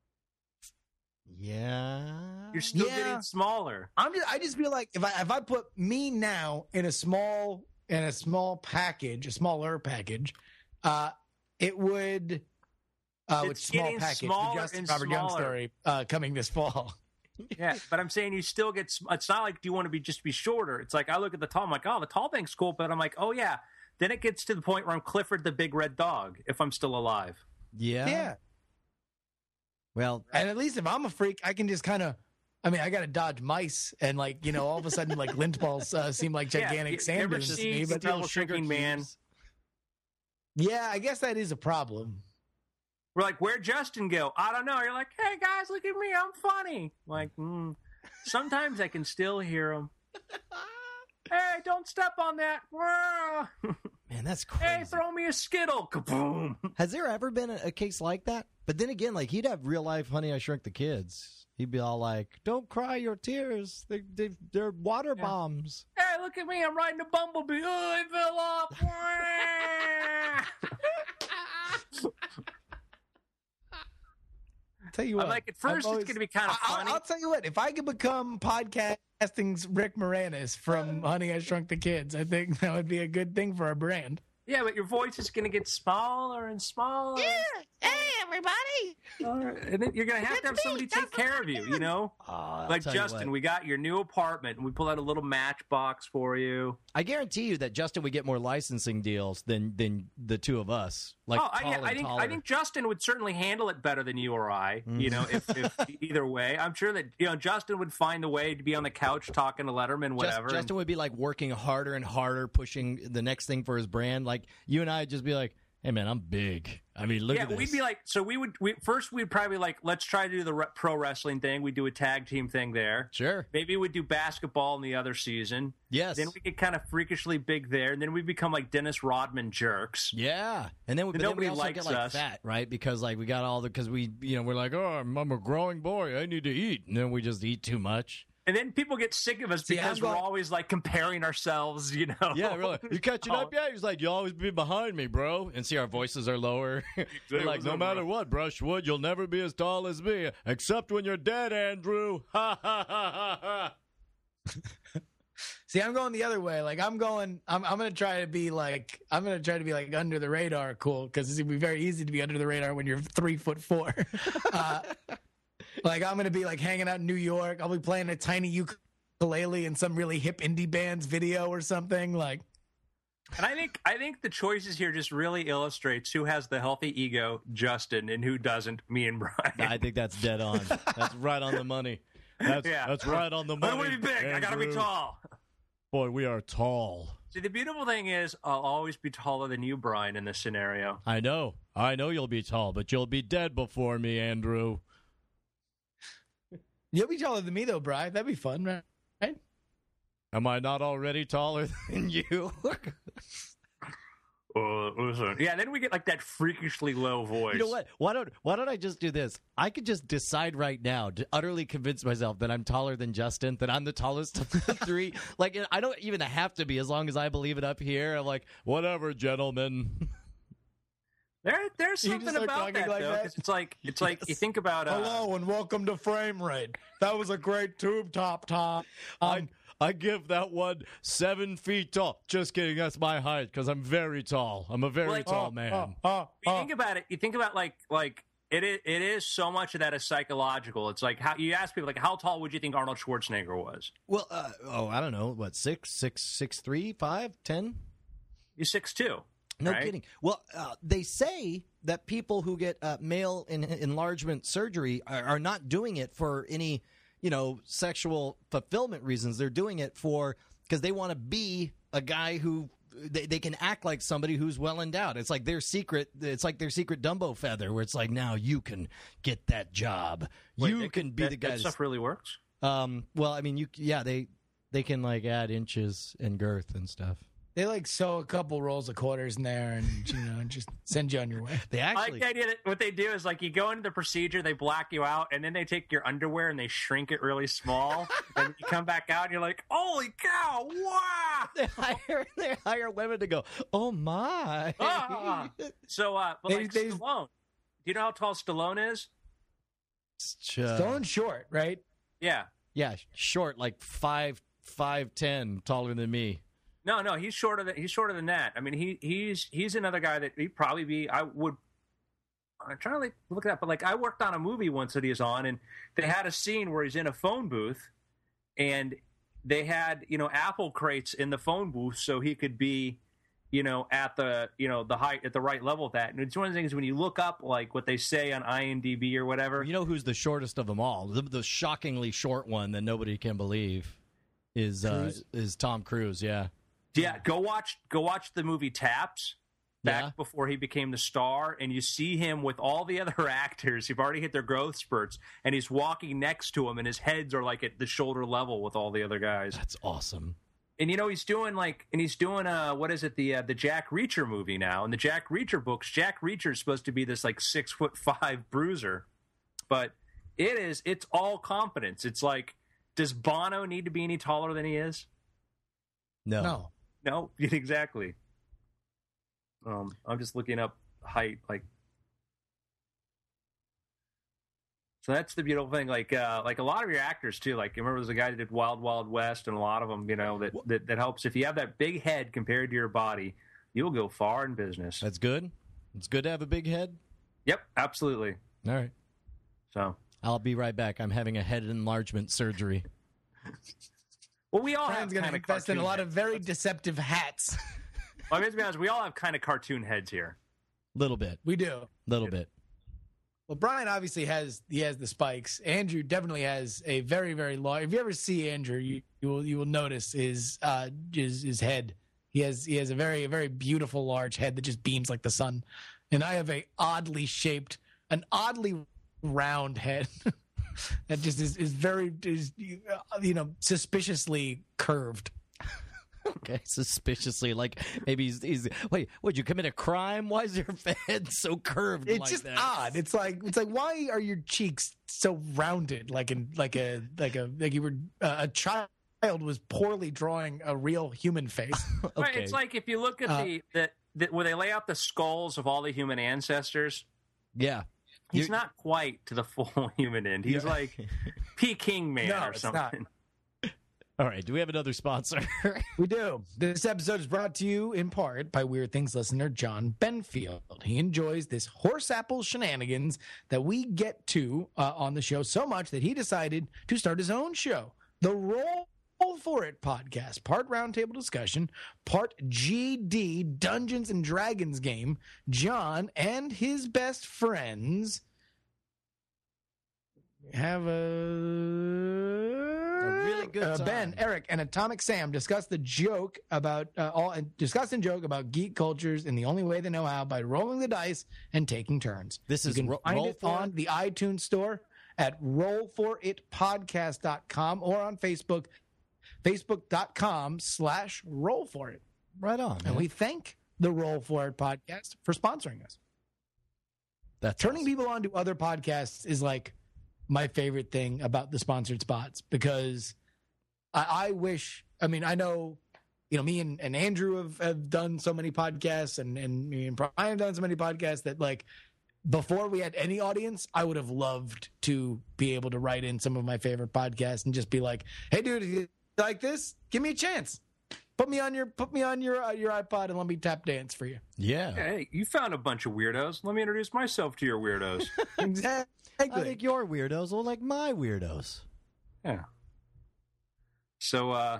Yeah. You're still getting smaller. I just feel like if I put me now in a smaller package, it would... which small package, the Justin Robert Young story coming this fall. Yeah, but I'm saying you still get. It's not like do you want to be shorter. It's like I look at the tall. I'm like, oh, the tall thing's cool, but I'm like, oh yeah. Then it gets to the point where I'm Clifford the Big Red Dog if I'm still alive. Yeah. Well, and at least if I'm a freak, I can just kind of. I mean, I got to dodge mice, and like, you know, all of a sudden, like lint balls seem like gigantic sand dunes to me. But still shrinking, man. Yeah, I guess that is a problem. We're like, where'd Justin go? I don't know. You're like, hey, guys, look at me. I'm funny. I'm like, sometimes I can still hear him. Hey, don't step on that. Man, that's crazy. Hey, throw me a Skittle. Kaboom. Has there ever been a case like that? But then again, like, he'd have real life Honey, I Shrunk the Kids. He'd be all like, don't cry your tears. They're water bombs. Hey, look at me. I'm riding a bumblebee. Oh, I fell off. Tell you what, I'm like, at first it's going to be kind of funny. I'll tell you what, if I could become podcasting's Rick Moranis from Honey, I Shrunk the Kids, I think that would be a good thing for our brand. Yeah, but your voice is going to get smaller and smaller. Yeah. Hey, everybody. And then you're going to have somebody take care of you, you know? Like, Justin, we got your new apartment, and we pull out a little matchbox for you. I guarantee you that Justin would get more licensing deals than the two of us. Like, I think Justin would certainly handle it better than you or I, you know, if either way. I'm sure that, you know, Justin would find a way to be on the couch talking to Letterman, whatever. Justin would be, like, working harder and harder, pushing the next thing for his brand. Like, you and I would just be like, hey, man, I'm big. I mean, look at this. Yeah, we'd be like, so we'd probably like, let's try to do the pro wrestling thing. We'd do a tag team thing there. Sure. Maybe we'd do basketball in the other season. Yes. Then we get kind of freakishly big there, and then we become like Dennis Rodman jerks. Yeah. And then we also get like fat, right? Because like we got because we, you know, we're like, oh, I'm a growing boy. I need to eat. And then we just eat too much. And then people get sick of us because we're always like comparing ourselves, you know. Yeah, really. You catching up yet? He's like, you'll always be behind me, bro. And see, our voices are lower. They're like, no matter what, Brushwood, you'll never be as tall as me, except when you're dead, Andrew. Ha ha ha ha ha. See, I'm going the other way. Like I'm going to try to be like under the radar cool, because it's gonna be very easy to be under the radar when you're 3'4". Like I'm gonna be like hanging out in New York. I'll be playing a tiny ukulele in some really hip indie band's video or something. Like, and I think the choices here just really illustrates who has the healthy ego, Justin, and who doesn't, me and Brian. I think that's dead on. That's right on the money. That's right on the money. I want to be big. Andrew. I gotta be tall. Boy, we are tall. See, the beautiful thing is, I'll always be taller than you, Brian, in this scenario. I know you'll be tall, but you'll be dead before me, Andrew. You'll be taller than me, though, Brian. That'd be fun, right? Am I not already taller than you? Listen. Yeah, then we get like that freakishly low voice. You know what? Why don't I just do this? I could just decide right now to utterly convince myself that I'm taller than Justin, that I'm the tallest of the three. Like, I don't even have to be, as long as I believe it up here. I'm like, whatever, gentlemen. There's something about that, though, because it's like you think about. Hello and welcome to Frame Rate. That was a great tube top, Tom. I give that one 7 feet tall. Just kidding. That's my height because I'm very tall. I'm a very tall man. You think about it. You think about like it is so much of that is psychological. It's like how you ask people like, how tall would you think Arnold Schwarzenegger was? Well, I don't know. What, 6'3", 5', 10"? He's 6'2". No right? kidding. Well, they say that people who get male enlargement surgery are not doing it for any, sexual fulfillment reasons. They're doing it because they want to be a guy who they can act like somebody who's well endowed. It's like their secret. It's like their secret Dumbo feather, where it's like, now you can get that job. Wait, you can be the guy. That stuff really works. Well, I mean, they can like add inches and girth and stuff. They like sew a couple rolls of quarters in there and just send you on your way. They I like the idea that what they do is like you go into the procedure, they black you out, and then they take your underwear and they shrink it really small, and you come back out and you're like, holy cow, wow! They hire women to go, oh my. So, but Stallone, do you know how tall Stallone is? Stallone's short, right? Yeah. Yeah, short, like 5'10", taller than me. No, he's shorter than that. I mean, he's another guy that he'd probably be. I'm trying to look it up, but like I worked on a movie once that he was on, and they had a scene where he's in a phone booth, and they had apple crates in the phone booth so he could be, at the the height at the right level of that. And it's one of the things when you look up like what they say on IMDb or whatever. You know who's the shortest of them all? The shockingly short one that nobody can believe is Tom Cruise. Yeah. Yeah, go watch the movie Taps back before he became the star, and you see him with all the other actors who've already hit their growth spurts, and he's walking next to him, and his heads are like at the shoulder level with all the other guys. That's awesome. And he's doing what is it, the Jack Reacher movie now? In the Jack Reacher books, Jack Reacher is supposed to be this like 6'5" bruiser, but it's all confidence. It's like, does Bono need to be any taller than he is? No. No, exactly. I'm just looking up height, like. So that's the beautiful thing. Like a lot of your actors too. Like, remember, there's a guy that did Wild Wild West, and a lot of them, that helps. If you have that big head compared to your body, you'll go far in business. That's good. It's good to have a big head. Yep, absolutely. All right. So I'll be right back. I'm having a head enlargement surgery. Well, we all Brian's have going to invest in a lot of very deceptive hats. Well, I mean, to be honest, we all have kind of cartoon heads here. Little bit. We do. Little bit. Well, Brian obviously has the spikes. Andrew definitely has a very, very large. If you ever see Andrew, you will notice his head. He has a very, very beautiful large head that just beams like the sun. And I have an oddly round head. That just is suspiciously curved. Okay, suspiciously, like maybe he's wait, would you commit a crime? Why is your head so curved? It's like just that? odd. It's like why are your cheeks so rounded? Like you were a child was poorly drawing a real human face. Okay. Right, it's like if you look at the where they lay out the skulls of all the human ancestors. Yeah. He's not quite to the full human end. He's like Peking Man No, or it's something. All right, do we have another sponsor? We do. This episode is brought to you in part by Weird Things listener John Benfield. He enjoys this horse apple shenanigans that we get to on the show so much that he decided to start his own show, the Roll For It podcast, part roundtable discussion, part GD Dungeons and Dragons game. John and his best friends have really good time. Ben, Eric, and Atomic Sam discuss the joke about about geek cultures in the only way they know how, by rolling the dice and taking turns. This you is can find Roll it For on It? the iTunes store at rollforitpodcast.com or on Facebook, facebook.com/rollforit. Right on, man. And we thank the Roll For It podcast for sponsoring us. That's Turning awesome. people on to other podcasts is like my favorite thing about the sponsored spots, because I wish, I mean, I know, me and Andrew have done so many podcasts, and me and Brian have done so many podcasts that, like, before we had any audience, I would have loved to be able to write in some of my favorite podcasts and just be like, hey dude, if you like this, give me a chance. Put me on your iPod and let me tap dance for you. Yeah. Hey, you found a bunch of weirdos. Let me introduce myself to your weirdos. Exactly. I think your weirdos will like my weirdos. Yeah. So,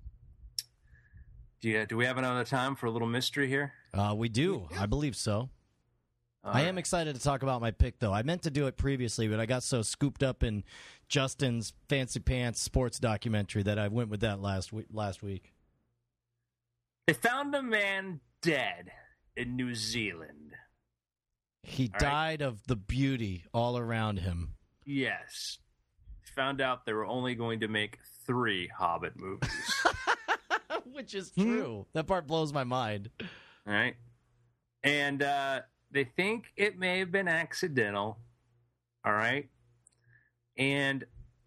do we have another time for a little mystery here? We do. I believe so. I am excited to talk about my pick, though. I meant to do it previously, but I got so scooped up in Justin's Fancy Pants sports documentary that I went with that last week. They found a man dead in New Zealand. He died of the beauty all around him. Yes. Found out they were only going to make 3 Hobbit movies. Which is true. That part blows my mind. All right. And they think it may have been accidental. All right. And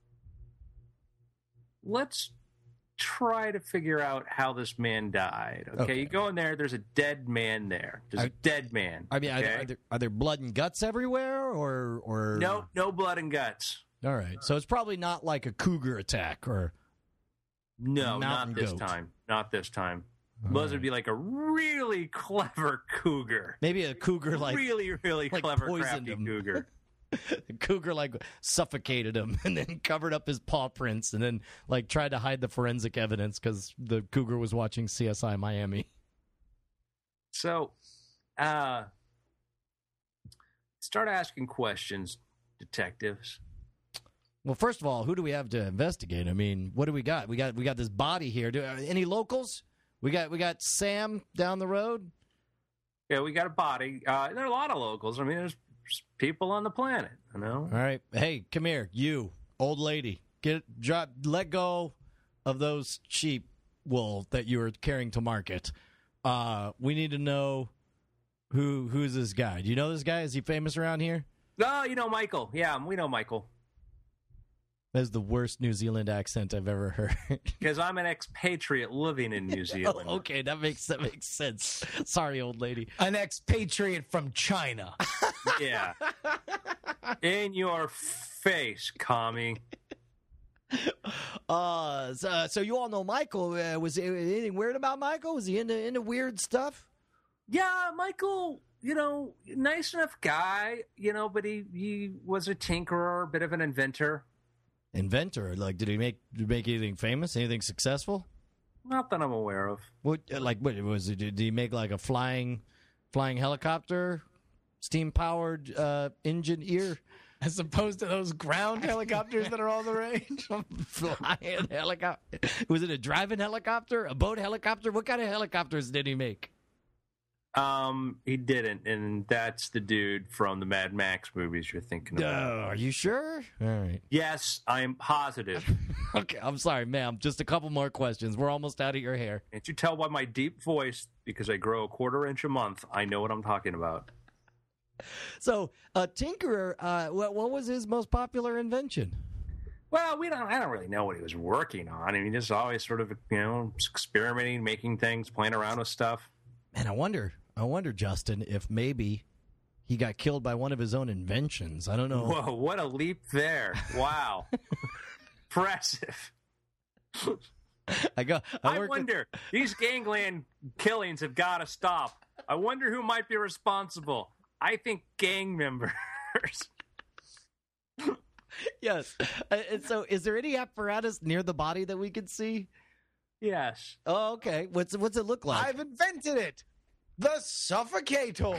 let's try to figure out how this man died. Okay. You go in there, there's a dead man there. There's a dead man. I mean, okay? are there blood and guts everywhere, or No blood and guts. All right. So it's probably not like a cougar attack or No, mountain not this goat. time. Not this time. All Buzz right. would be like a really clever cougar. Maybe a cougar like really, really like clever, poisoned crafty him. cougar. the cougar like suffocated him and then covered up his paw prints and then like tried to hide the forensic evidence because the cougar was watching CSI Miami. So, start asking questions, detectives. Well, first of all, who do we have to investigate? I mean, what do we got? We got this body here. Any locals? We got Sam down the road. Yeah, we got a body. There are a lot of locals. I mean, there's people on the planet, you know? All right. Hey, come here. You, old lady. Let go of those sheep wool that you were carrying to market. We need to know who's this guy. Do you know this guy? Is he famous around here? Oh, you know Michael. Yeah, we know Michael. That's the worst New Zealand accent I've ever heard. Because I'm an expatriate living in New Zealand. Oh, okay, that makes sense. Sorry, old lady. An expatriate from China. Yeah. In your face, commie. So you all know Michael. Was there anything weird about Michael? Was he into weird stuff? Yeah, Michael, nice enough guy, but he was a tinkerer, a bit of an inventor. Inventor? Like, did he make anything famous? Anything successful? Not that I'm aware of. What was it? Did he make like a flying helicopter, steam powered engine ear? As opposed to those ground helicopters that are all the rage. Flying helicopter? Was it a driving helicopter? A boat helicopter? What kind of helicopters did he make? He didn't, and that's the dude from the Mad Max movies you're thinking about. Are you sure? All right. Yes, I'm positive. Okay, I'm sorry, ma'am. Just a couple more questions. We're almost out of your hair. Can't you tell by my deep voice, because I grow a quarter inch a month, I know what I'm talking about. So, Tinkerer, what was his most popular invention? Well, I don't really know what he was working on. I mean, just always sort of, experimenting, making things, playing around with stuff. Man, I wonder, Justin, if maybe he got killed by one of his own inventions. I don't know. Whoa, what a leap there. Wow. Impressive. I wonder, these gangland killings have got to stop. I wonder who might be responsible. I think gang members. Yes. And so is there any apparatus near the body that we could see? Yes. Oh, okay. What's it look like? I've invented it. The Suffocator.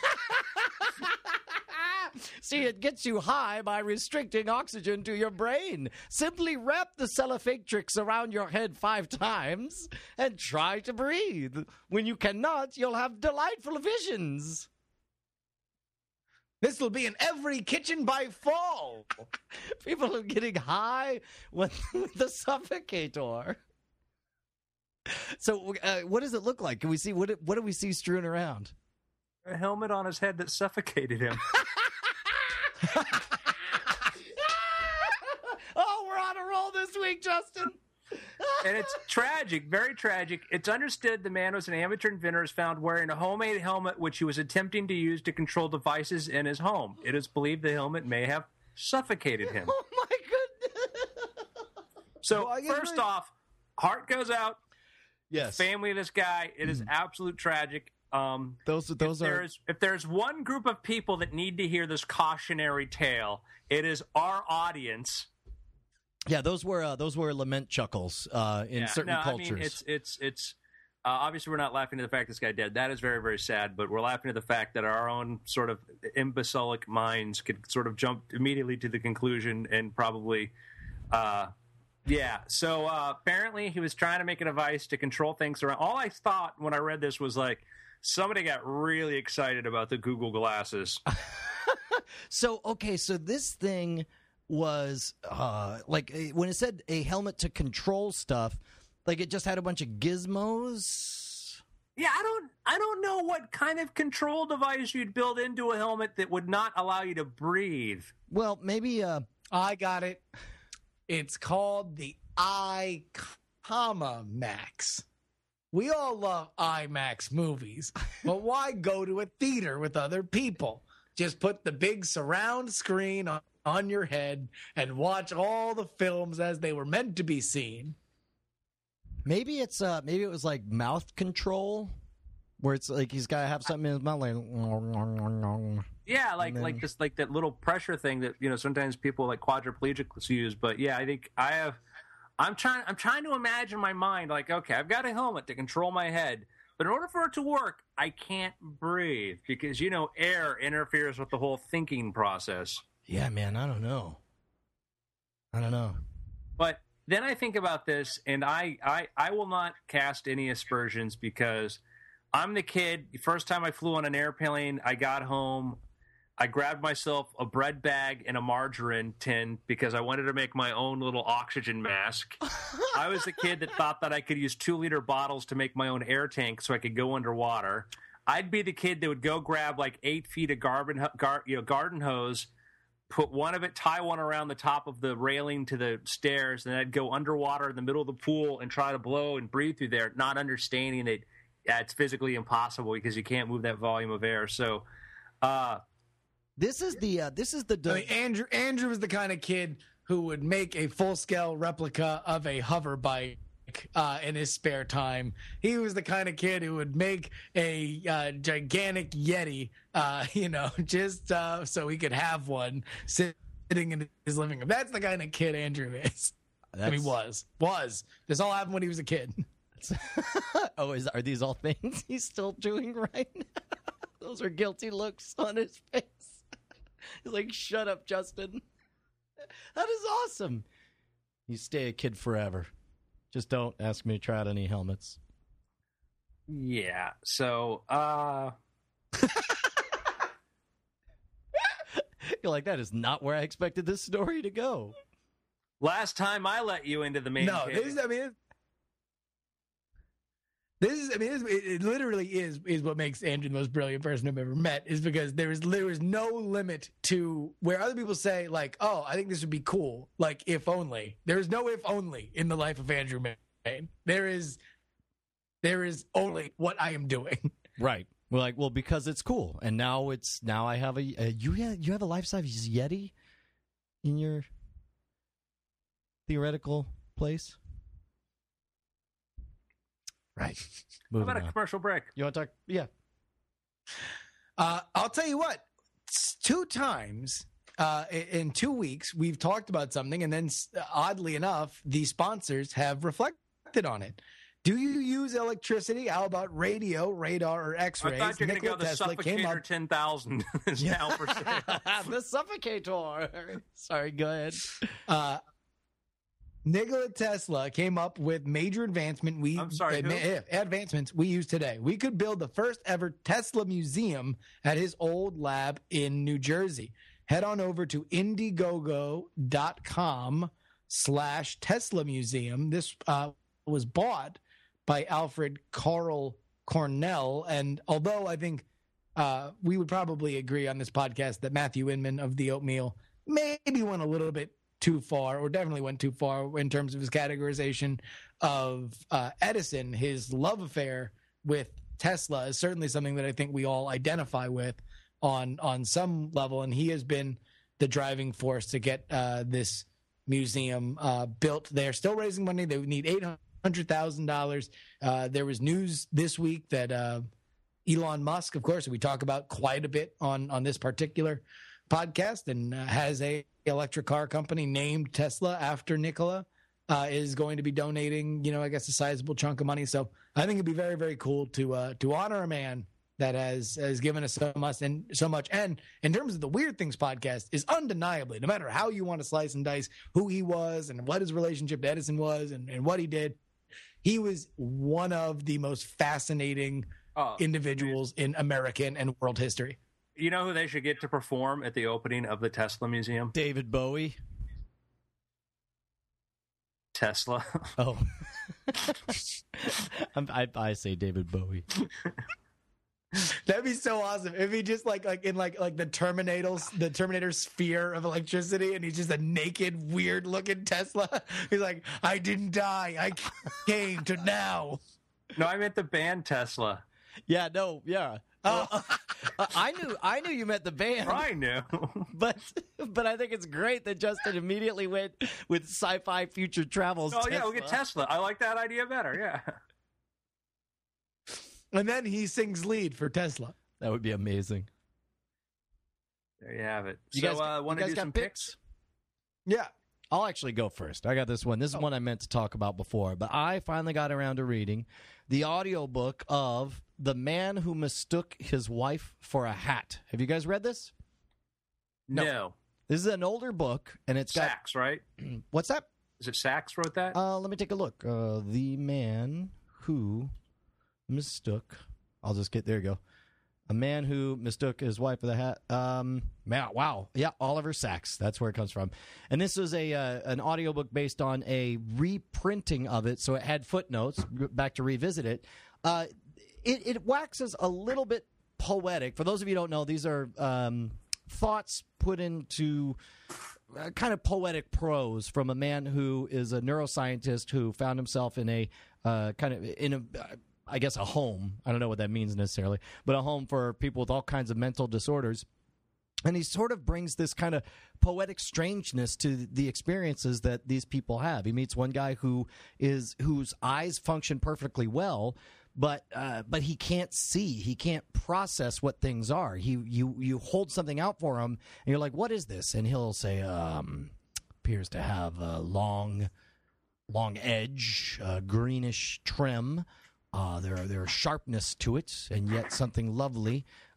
See, it gets you high by restricting oxygen to your brain. Simply wrap the cellophactrix around your head 5 times and try to breathe. When you cannot, you'll have delightful visions. This will be in every kitchen by fall. People are getting high with the Suffocator. So, what does it look like? Can we see what do we see strewn around? A helmet on his head that suffocated him. Oh, we're on a roll this week, Justin. And it's tragic, very tragic. It's understood the man was an amateur inventor, is found wearing a homemade helmet which he was attempting to use to control devices in his home. It is believed the helmet may have suffocated him. Oh, my goodness. So, first off, heart goes out. Yes. Family of this guy. It is absolute tragic. If there's one group of people that need to hear this cautionary tale, it is our audience. Yeah, those were lament chuckles in certain cultures. I mean, it's obviously we're not laughing at the fact this guy dead. That is very, very sad. But we're laughing at the fact that our own sort of imbecilic minds could sort of jump immediately to the conclusion and probably. Yeah, so apparently he was trying to make a device to control things around. All I thought when I read this was like somebody got really excited about the Google glasses. So this thing was like when it said a helmet to control stuff, like it just had a bunch of gizmos. Yeah, I don't know what kind of control device you'd build into a helmet that would not allow you to breathe. Well, maybe I got it. It's called the IMAX. We all love IMAX movies, but why go to a theater with other people? Just put the big surround screen on your head and watch all the films as they were meant to be seen. Maybe it was like mouth control, where it's like he's got to have something in his mouth, like. Yeah, like that little pressure thing that sometimes people like quadriplegics use. But yeah, I think I'm trying to imagine my mind like, okay, I've got a helmet to control my head, but in order for it to work, I can't breathe because air interferes with the whole thinking process. Yeah, man, I don't know. But then I think about this, and I will not cast any aspersions because I'm the kid. The first time I flew on an airplane, I got home. I grabbed myself a bread bag and a margarine tin because I wanted to make my own little oxygen mask. I was the kid that thought that I could use 2-liter bottles to make my own air tank so I could go underwater. I'd be the kid that would go grab like 8 feet of garden hose, put one of it, tie one around the top of the railing to the stairs, and then I'd go underwater in the middle of the pool and try to blow and breathe through there, not understanding that it's physically impossible because you can't move that volume of air. So, This is the Andrew was the kind of kid who would make a full-scale replica of a hover bike in his spare time. He was the kind of kid who would make a gigantic Yeti, just so he could have one sitting in his living room. That's the kind of kid Andrew is. Was. This all happened when he was a kid. Are these all things he's still doing right now? Those are guilty looks on his face. He's like, shut up, Justin. That is awesome. You stay a kid forever. Just don't ask me to try out any helmets. Yeah. So, You're like, that is not where I expected this story to go. last time I let you into the main No, cave. It literally is what makes Andrew the most brilliant person I've ever met, is because there is no limit to where other people say, like, oh, I think this would be cool, like, if only. There is no if only in the life of Andrew Mayne. There is only what I am doing. Right. We're like, well, because it's cool, and now I have you have a life-size Yeti in your theoretical place. Right. How about a commercial break? You want to talk? Yeah. I'll tell you what. 2 times in 2 weeks we've talked about something, and then oddly enough, the sponsors have reflected on it. Do you use electricity? How about radio, radar, or X-rays? I thought you were going to go the Tesla came up- Suffocator 10,000 is now for sale. The Suffocator. Sorry, go ahead. Nikola Tesla came up with major advancements we use today. We could build the first ever Tesla museum at his old lab in New Jersey. Head on over to Indiegogo.com/Tesla Museum. This was bought by Alfred Carl Cornell. And although I think we would probably agree on this podcast that Matthew Inman of The Oatmeal maybe went a little bit too far, or definitely went too far in terms of his categorization of Edison, his love affair with Tesla is certainly something that I think we all identify with on some level. And he has been the driving force to get this museum built. They're still raising money. They need $800,000. There was news this week that Elon Musk, of course, we talk about quite a bit on this particular podcast, and has a electric car company named Tesla after Nikola, is going to be donating, I guess, a sizable chunk of money. So I think it'd be very, very cool to honor a man that has given us so much. And in terms of the Weird Things podcast, is undeniably, no matter how you want to slice and dice who he was and what his relationship to Edison was and what he did, he was one of the most fascinating individuals in American and world history. You know who they should get to perform at the opening of the Tesla Museum? David Bowie. Tesla. Oh. I say David Bowie. That'd be so awesome if he just like in the Terminator sphere of electricity, and he's just a naked, weird looking Tesla. He's like, I didn't die, I came to now. No, I meant the band Tesla. Yeah, no, yeah. I knew you meant the band. I knew. But I think it's great that Justin immediately went with sci-fi future travels. Oh, Tesla. yeah, we'll get Tesla. I like that idea better, yeah. And then he sings lead for Tesla. That would be amazing. There you have it. You so, guys, want to do some picks? Yeah. I'll actually go first. I got this one. This is one I meant to talk about before, but I finally got around to reading the audiobook of The Man Who Mistook His Wife for a Hat. Have you guys read this? No. This is an older book, and it's got... Sachs, right? What's that? Is it Sachs wrote that? Let me take a look. The Man Who Mistook... I'll just get... There you go. A Man Who Mistook His Wife for the Hat. Wow. Yeah, Oliver Sacks. That's where it comes from. And this was an audiobook based on a reprinting of it, so it had footnotes, back to revisit it. It waxes a little bit poetic. For those of you who don't know, these are thoughts put into kind of poetic prose from a man who is a neuroscientist who found himself in a I guess a home. I don't know what that means necessarily, but a home for people with all kinds of mental disorders. And he sort of brings this kind of poetic strangeness to the experiences that these people have. He meets one guy whose eyes function perfectly well, but he can't see. He can't process what things are. You hold something out for him, and you're like, "What is this?" And he'll say, "Appears to have a long edge, greenish trim. There are sharpness to it, and yet something lovely.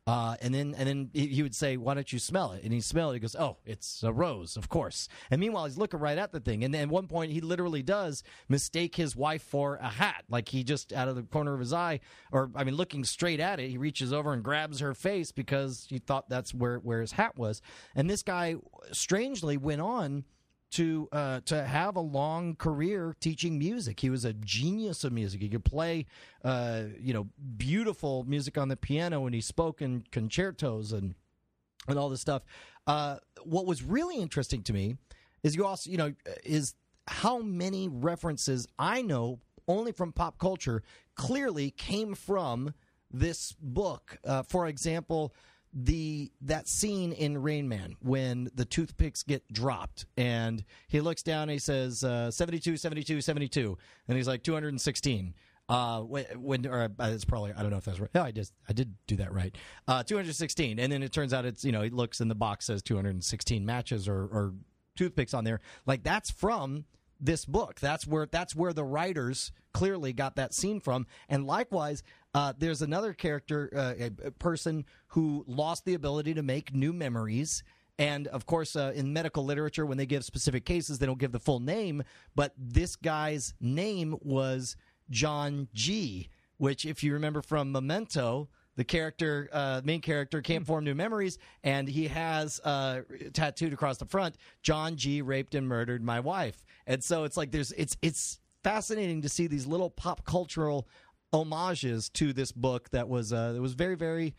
And then he would say, "Why don't you smell it?" And he smelled it. He goes, "Oh, it's a rose, of course." And meanwhile, he's looking right at the thing. And then at one point, he literally does mistake his wife for a hat. Like he just out of the corner of his eye, looking straight at it, he reaches over and grabs her face because he thought that's where his hat was. And this guy strangely went on to have a long career teaching music. He was a genius of music. He could play, beautiful music on the piano, and he spoke in concertos and all this stuff. What was really interesting to me is is how many references I know only from pop culture clearly came from this book. For example, that scene in Rain Man when the toothpicks get dropped and he looks down and he says 72, 72, 72, and he's like 216. It's probably, I don't know if that's right. No, I did do that right. 216, and then it turns out it's he looks in the box, says 216 matches or toothpicks on there. Like that's from this book. That's where the writers clearly got that scene from. And likewise, there's another character, a person who lost the ability to make new memories. And of course, in medical literature, when they give specific cases, they don't give the full name. But this guy's name was John G., which, if you remember from Memento, the main character can't form new memories, and he has tattooed across the front, "John G. raped and murdered my wife." And so it's like it's fascinating to see these little pop cultural homages to this book that was very, very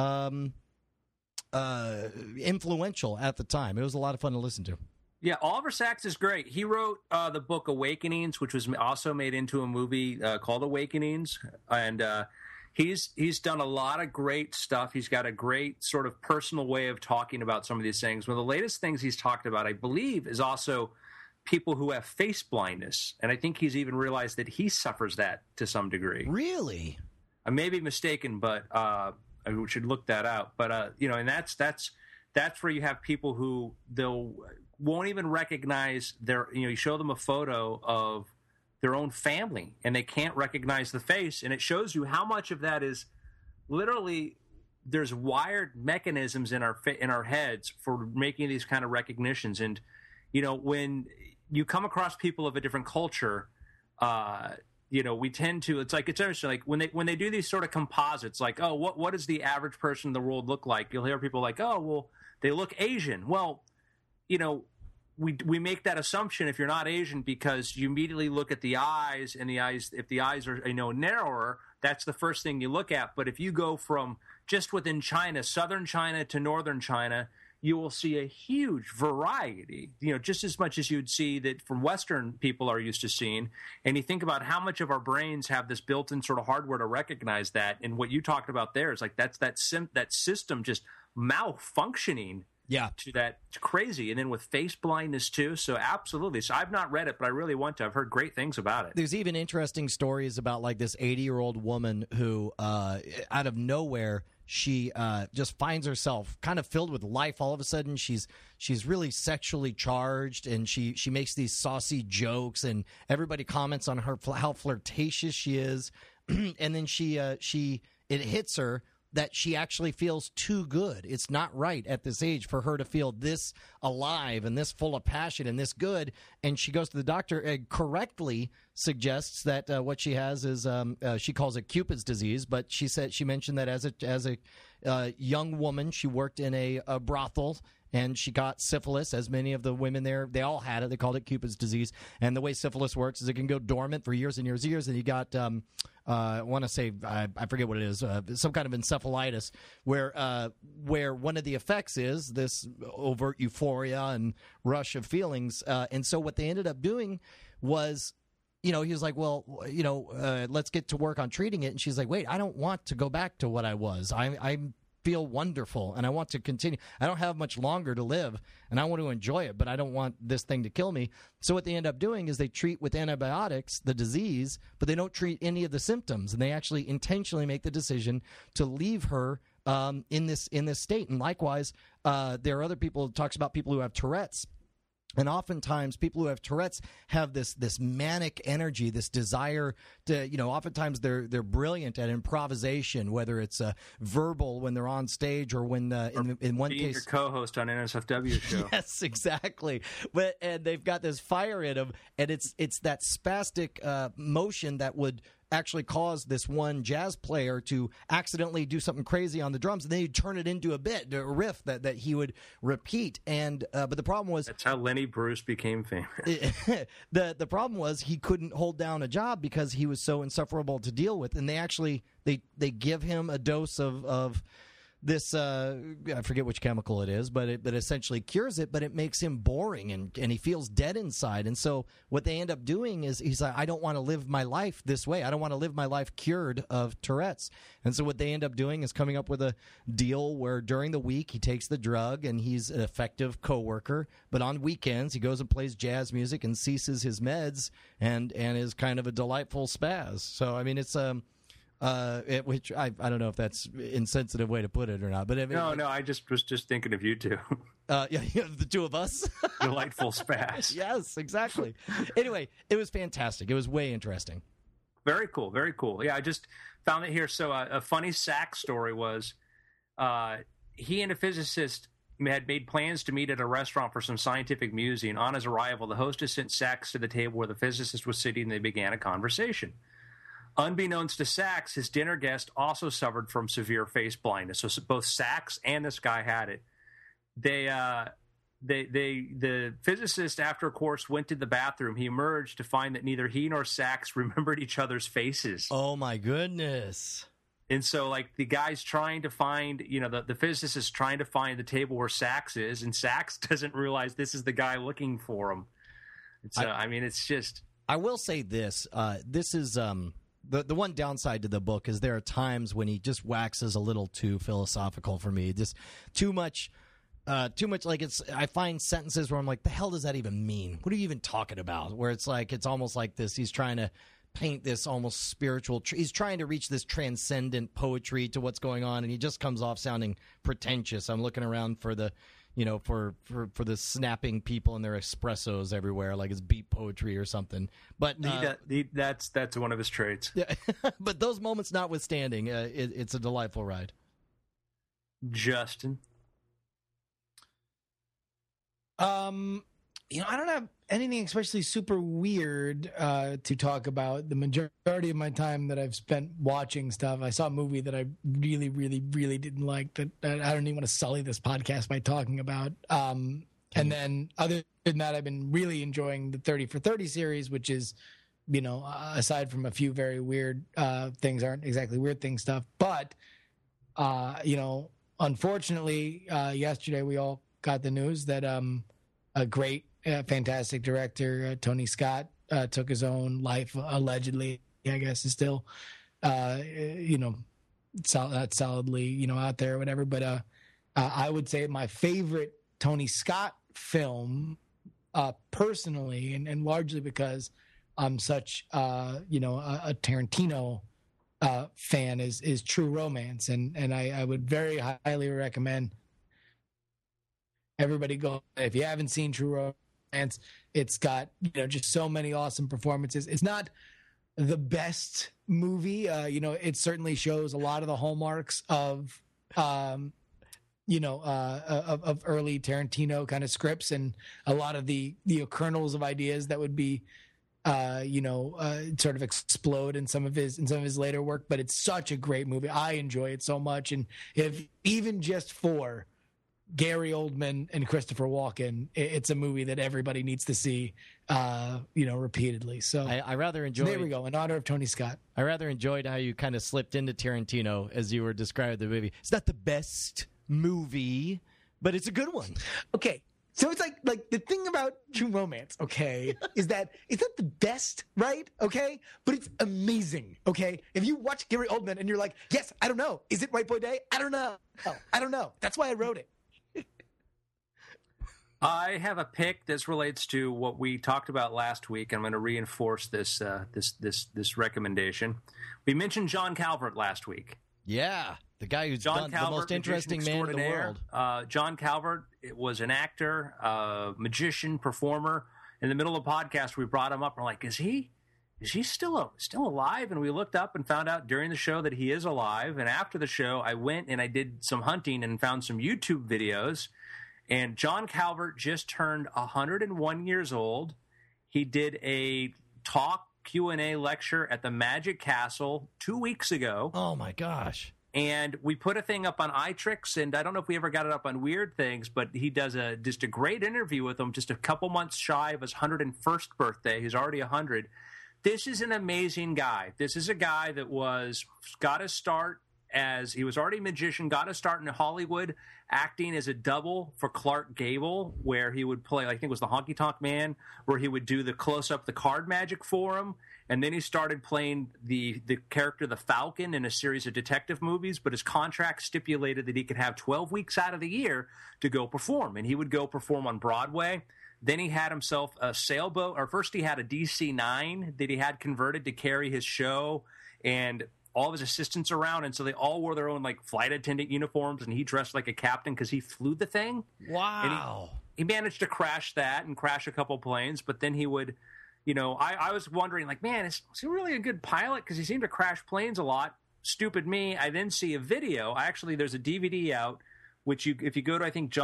influential at the time. It was a lot of fun to listen to. Yeah, Oliver Sacks is great. He wrote the book Awakenings, which was also made into a movie called Awakenings, and he's done a lot of great stuff. He's got a great sort of personal way of talking about some of these things. One of the latest things he's talked about, I believe, is also people who have face blindness, and I think he's even realized that he suffers that to some degree. Really? I may be mistaken, but I should look that out. But and that's where you have people who won't even recognize you show them a photo of their own family and they can't recognize the face, and it shows you how much of that is literally there's wired mechanisms in our heads for making these kind of recognitions. And when you come across people of a different culture, we tend to, it's interesting, like when they do these sort of composites, like, oh, what does the average person in the world look like? You'll hear people like, oh, well, they look Asian. Well, we make that assumption if you're not Asian because you immediately look at the eyes, and if the eyes are narrower, that's the first thing you look at. But if you go from just within China, southern China to northern China, you will see a huge variety, just as much as you'd see that from Western people are used to seeing. And you think about how much of our brains have this built-in sort of hardware to recognize that. And what you talked about there is like that system just malfunctioning. Yeah. It's crazy. And then with face blindness too. So absolutely. So I've not read it, but I really want to. I've heard great things about it. There's even interesting stories about like this 80-year-old woman who out of nowhere, she just finds herself kind of filled with life. All of a sudden, she's really sexually charged, and she makes these saucy jokes, and everybody comments on her how flirtatious she is. And then it hits her that she actually feels too good. It's not right at this age for her to feel this alive and this full of passion and this good. And she goes to the doctor and correctly suggests that what she has is she calls it Cupid's disease, but she mentioned that as a young woman, she worked in a brothel. And she got syphilis, as many of the women there, they all had it. They called it Cupid's disease. And the way syphilis works is it can go dormant for years and years and years. And you got, I want to say, I forget what it is, some kind of encephalitis, where one of the effects is this overt euphoria and rush of feelings. And so what they ended up doing was, he was like, well, let's get to work on treating it. And she's like, wait, I don't want to go back to what I was. I feel wonderful, and I want to continue. I don't have much longer to live, and I want to enjoy it, but I don't want this thing to kill me. So what they end up doing is they treat with antibiotics the disease, but they don't treat any of the symptoms, and they actually intentionally make the decision to leave her in this state. And likewise, there are other people, talks about people who have Tourette's, And oftentimes, people who have Tourette's have this manic energy, this desire to, oftentimes they're brilliant at improvisation, whether it's verbal when they're on stage or when in one being case your co-host on NSFW show. Yes, exactly. And they've got this fire in them, and it's that spastic motion that would actually cause this one jazz player to accidentally do something crazy on the drums, and then he'd turn it into a riff that he would repeat. And but the problem was that's how Lenny Bruce became famous. The problem was he couldn't hold down a job because he was so insufferable to deal with. And they give him a dose of this I forget which chemical it is, but it essentially cures it, but it makes him boring and he feels dead inside. And so what they end up doing is he's like, I don't want to live my life this way. I don't want to live my life cured of Tourette's. And so what they end up doing is coming up with a deal where during the week he takes the drug and he's an effective coworker, but on weekends he goes and plays jazz music and ceases his meds and is kind of a delightful spaz. So I mean it's which I don't know if that's an insensitive way to put it or not, but no, I was just thinking of you two. Yeah, the two of us. Delightful spaz. Yes, exactly. Anyway, it was fantastic. It was way interesting. Very cool, very cool. Yeah, I just found it here. So a funny Sachs story was he and a physicist had made plans to meet at a restaurant for some scientific musing. On his arrival, the hostess sent Sachs to the table where the physicist was sitting, and they began a conversation. Unbeknownst to Sachs, his dinner guest also suffered from severe face blindness. So both Sachs and this guy had it. The physicist, after a course, went to the bathroom. He emerged to find that neither he nor Sachs remembered each other's faces. Oh my goodness! And so, like, the guy's trying to find, the physicist is trying to find the table where Sachs is, and Sachs doesn't realize this is the guy looking for him. So, it's just. I will say this. This is. The one downside to the book is there are times when he just waxes a little too philosophical for me. Just too much. Like I find sentences where I'm like, the hell does that even mean? What are you even talking about? Where it's almost like this. He's trying to paint this almost spiritual. He's trying to reach this transcendent poetry to what's going on, and he just comes off sounding pretentious. I'm looking around for the. For the snapping people and their espressos everywhere, like it's beat poetry or something. But that's one of his traits. Yeah, but those moments notwithstanding, it's a delightful ride. Justin, I don't have anything especially super weird to talk about. The majority of my time that I've spent watching stuff, I saw a movie that I really, really, really didn't like that I don't even want to sully this podcast by talking about. And then other than that, I've been really enjoying the 30 for 30 series, which is, aside from a few very weird things, aren't exactly weird thing stuff. But, unfortunately, yesterday we all got the news that a great, fantastic director, Tony Scott, took his own life, allegedly, I guess is still, solidly, out there or whatever. But I would say my favorite Tony Scott film, personally, and largely because I'm such, a Tarantino fan, is True Romance. And I would very highly recommend everybody go. If you haven't seen True Romance, it's got just so many awesome performances. It's not the best movie, it certainly shows a lot of the hallmarks of of early Tarantino kind of scripts and a lot of the kernels of ideas that would be sort of explode in some of his later work. But it's such a great movie. I enjoy it so much, and if even just for Gary Oldman and Christopher Walken, it's a movie that everybody needs to see, repeatedly. So I rather enjoyed. There we go. In honor of Tony Scott, I rather enjoyed how you kind of slipped into Tarantino as you were describing the movie. It's not the best movie, but it's a good one. Okay, so it's like the thing about True Romance, okay, is that it's not the best, right? Okay, but it's amazing. Okay, if you watch Gary Oldman and you're like, yes, I don't know, is it White Boy Day? I don't know. That's why I wrote it. I have a pick. This relates to what we talked about last week. I'm going to reinforce this recommendation. We mentioned John Calvert last week. Yeah, the guy who's John done Calvert, the most interesting man in the world. John Calvert was an actor, magician, performer. In the middle of the podcast, we brought him up. We're like, is he still alive? And we looked up and found out during the show that he is alive. And after the show, I went and I did some hunting and found some YouTube videos. And John Calvert just turned 101 years old. He did a talk Q&A lecture at the Magic Castle 2 weeks ago. Oh, my gosh. And we put a thing up on iTricks, and I don't know if we ever got it up on Weird Things, but he does just a great interview with him just a couple months shy of his 101st birthday. He's already 100. This is an amazing guy. This is a guy that got his start as he was already a magician, got his start in Hollywood acting as a double for Clark Gable, where he would play, I think it was the Honky Tonk Man, where he would do the close-up, the card magic for him. And then he started playing the character, the Falcon, in a series of detective movies, but his contract stipulated that he could have 12 weeks out of the year to go perform. And he would go perform on Broadway. Then he had himself a sailboat, or first he had a DC-9 that he had converted to carry his show and all of his assistants around, and so they all wore their own like flight attendant uniforms, and he dressed like a captain because he flew the thing. Wow. And he managed to crash that and crash a couple planes, but then he would, I was wondering, like, man, is he really a good pilot? Because he seemed to crash planes a lot. Stupid me. I then see a video. There's a DVD out, which if you go to, I think,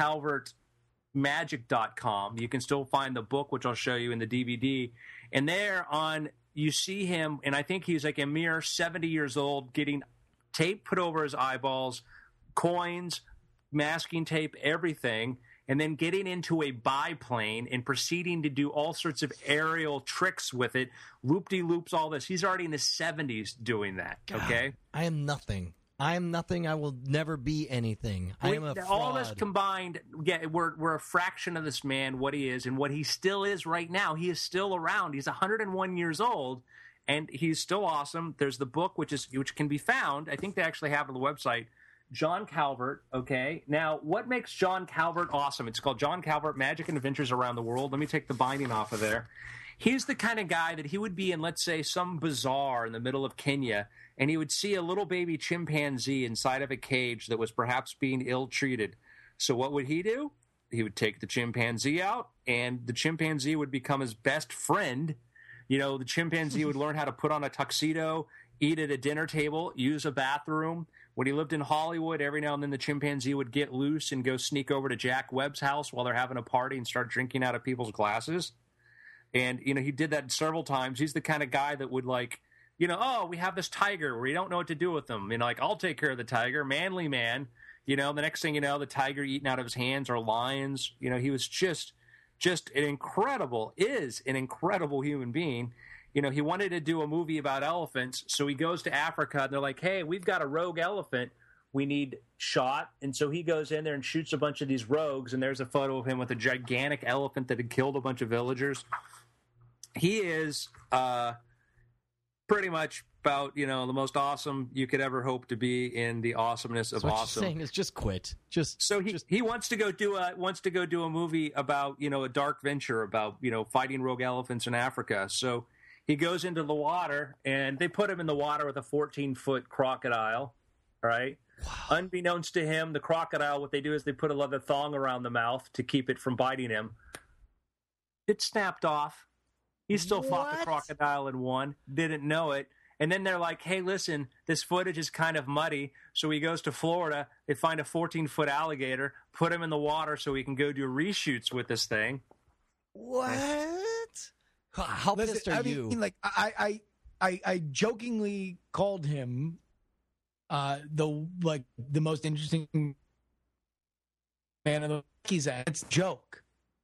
JohnCalvertMagic.com, you can still find the book, which I'll show you in the DVD. And there you see him, and I think he's like a mere 70 years old, getting tape put over his eyeballs, coins, masking tape, everything, and then getting into a biplane and proceeding to do all sorts of aerial tricks with it, loop-de-loops, all this. He's already in his 70s doing that, okay? God, I am nothing. I am nothing. I will never be anything. I am a fraud. All this combined, we're a fraction of this man, what he is, and what he still is right now. He is still around. He's 101 years old, and he's still awesome. There's the book, which can be found. I think they actually have it on the website. John Calvert, okay? Now, what makes John Calvert awesome? It's called John Calvert, Magic and Adventures Around the World. Let me take the binding off of there. He's the kind of guy that he would be in, let's say, some bazaar in the middle of Kenya, and he would see a little baby chimpanzee inside of a cage that was perhaps being ill-treated. So what would he do? He would take the chimpanzee out, and the chimpanzee would become his best friend. The chimpanzee would learn how to put on a tuxedo, eat at a dinner table, use a bathroom. When he lived in Hollywood, every now and then the chimpanzee would get loose and go sneak over to Jack Webb's house while they're having a party and start drinking out of people's glasses. And, he did that several times. He's the kind of guy that would we have this tiger. We don't know what to do with him. I'll take care of the tiger. Manly man. The next thing you know, the tiger eating out of his hands are lions. He was just an incredible human being. He wanted to do a movie about elephants. So he goes to Africa and they're like, hey, we've got a rogue elephant we need shot. And so he goes in there and shoots a bunch of these rogues. And there's a photo of him with a gigantic elephant that had killed a bunch of villagers. He is pretty much about, the most awesome you could ever hope to be in the awesomeness of awesome. What you're saying is just quit. He wants to go do a movie about, a dark venture about, fighting rogue elephants in Africa. So he goes into the water and they put him in the water with a 14-foot crocodile, right? Wow. Unbeknownst to him, the crocodile, what they do is they put a leather thong around the mouth to keep it from biting him. It snapped off. He still fought the crocodile and won. Didn't know it. And then they're like, hey, listen, this footage is kind of muddy. So he goes to Florida. They find a 14-foot alligator, put him in the water so he can go do reshoots with this thing. What? How pissed are you? I jokingly called him the most interesting man of the he's at. It's a joke.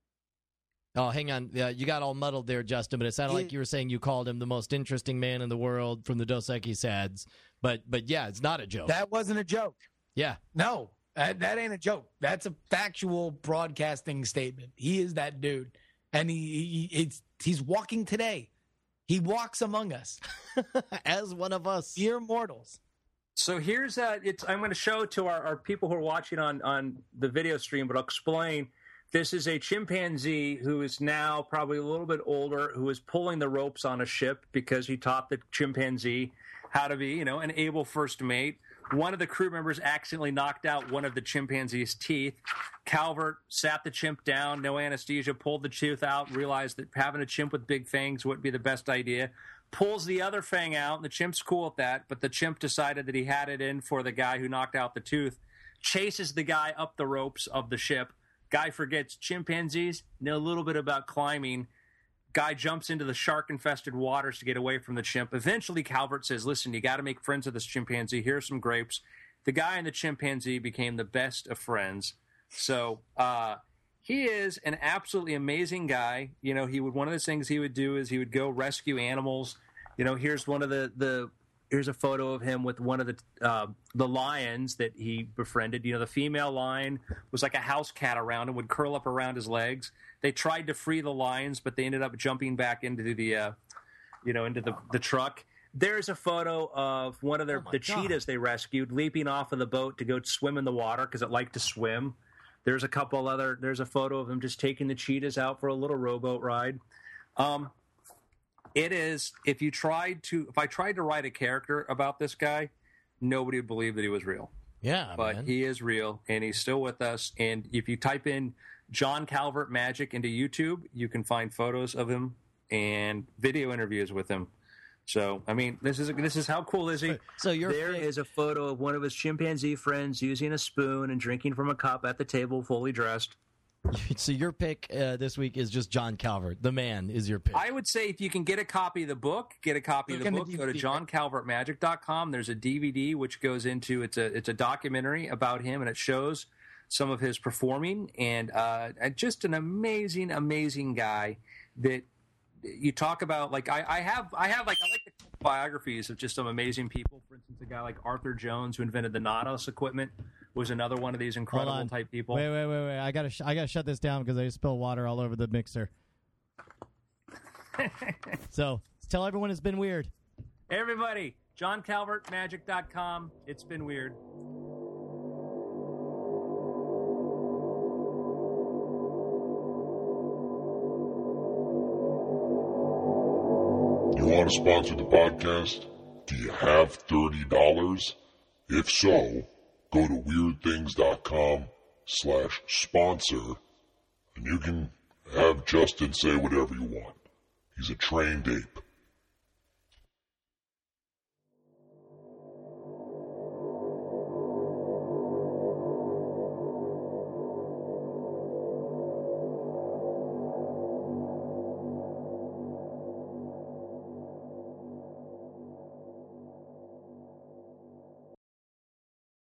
Oh, hang on. You got all muddled there, Justin, but it sounded like you were saying you called him the most interesting man in the world from the Dos Equis ads. But yeah, it's not a joke. That wasn't a joke. Yeah. No, that ain't a joke. That's a factual broadcasting statement. He is that dude. And he's walking today. He walks among us. As one of us. Mere mortals. So here's I'm going to show to our people who are watching on the video stream, but I'll explain. This is a chimpanzee who is now probably a little bit older, who is pulling the ropes on a ship because he taught the chimpanzee how to be, an able first mate. One of the crew members accidentally knocked out one of the chimpanzee's teeth. Calvert sat the chimp down, no anesthesia, pulled the tooth out, realized that having a chimp with big fangs wouldn't be the best idea. Pulls the other fang out, and the chimp's cool with that, but the chimp decided that he had it in for the guy who knocked out the tooth. Chases the guy up the ropes of the ship. Guy forgets chimpanzees know a little bit about climbing. Guy jumps into the shark-infested waters to get away from the chimp. Eventually, Calvert says, listen, you got to make friends with this chimpanzee. Here's some grapes. The guy and the chimpanzee became the best of friends. So he is an absolutely amazing guy. One of the things he would do is he would go rescue animals. Here's one of here's a photo of him with one of the lions that he befriended. The female lion was like a house cat around and would curl up around his legs. They tried to free the lions, but they ended up jumping back into the truck. There's a photo of one of the cheetahs they rescued leaping off of the boat to go swim in the water because it liked to swim. There's a photo of him just taking the cheetahs out for a little rowboat ride. It is, if I tried to write a character about this guy, nobody would believe that he was real. Yeah, but man. He is real, and he's still with us. And if you type in John Calvert Magic into YouTube, you can find photos of him and video interviews with him. So, I mean, this is how cool is he? So there is a photo of one of his chimpanzee friends using a spoon and drinking from a cup at the table, fully dressed. So your pick this week is just John Calvert. The man is your pick. I would say if you can get a copy of the book, go to johncalvertmagic.com. There's a DVD which goes into it's a documentary about him, and it shows some of his performing, and just an amazing, amazing guy that you talk about. Like I like the biographies of just some amazing people. For instance, a guy like Arthur Jones, who invented the Nautilus equipment, was another one of these incredible type people. Wait. I gotta shut this down because I just spilled water all over the mixer. So tell everyone it's been weird. Everybody, johncalvertmagic.com. It's been weird. You want to sponsor the podcast? Do you have $30? If so, go to weirdthings.com/sponsor, and you can have Justin say whatever you want. He's a trained ape.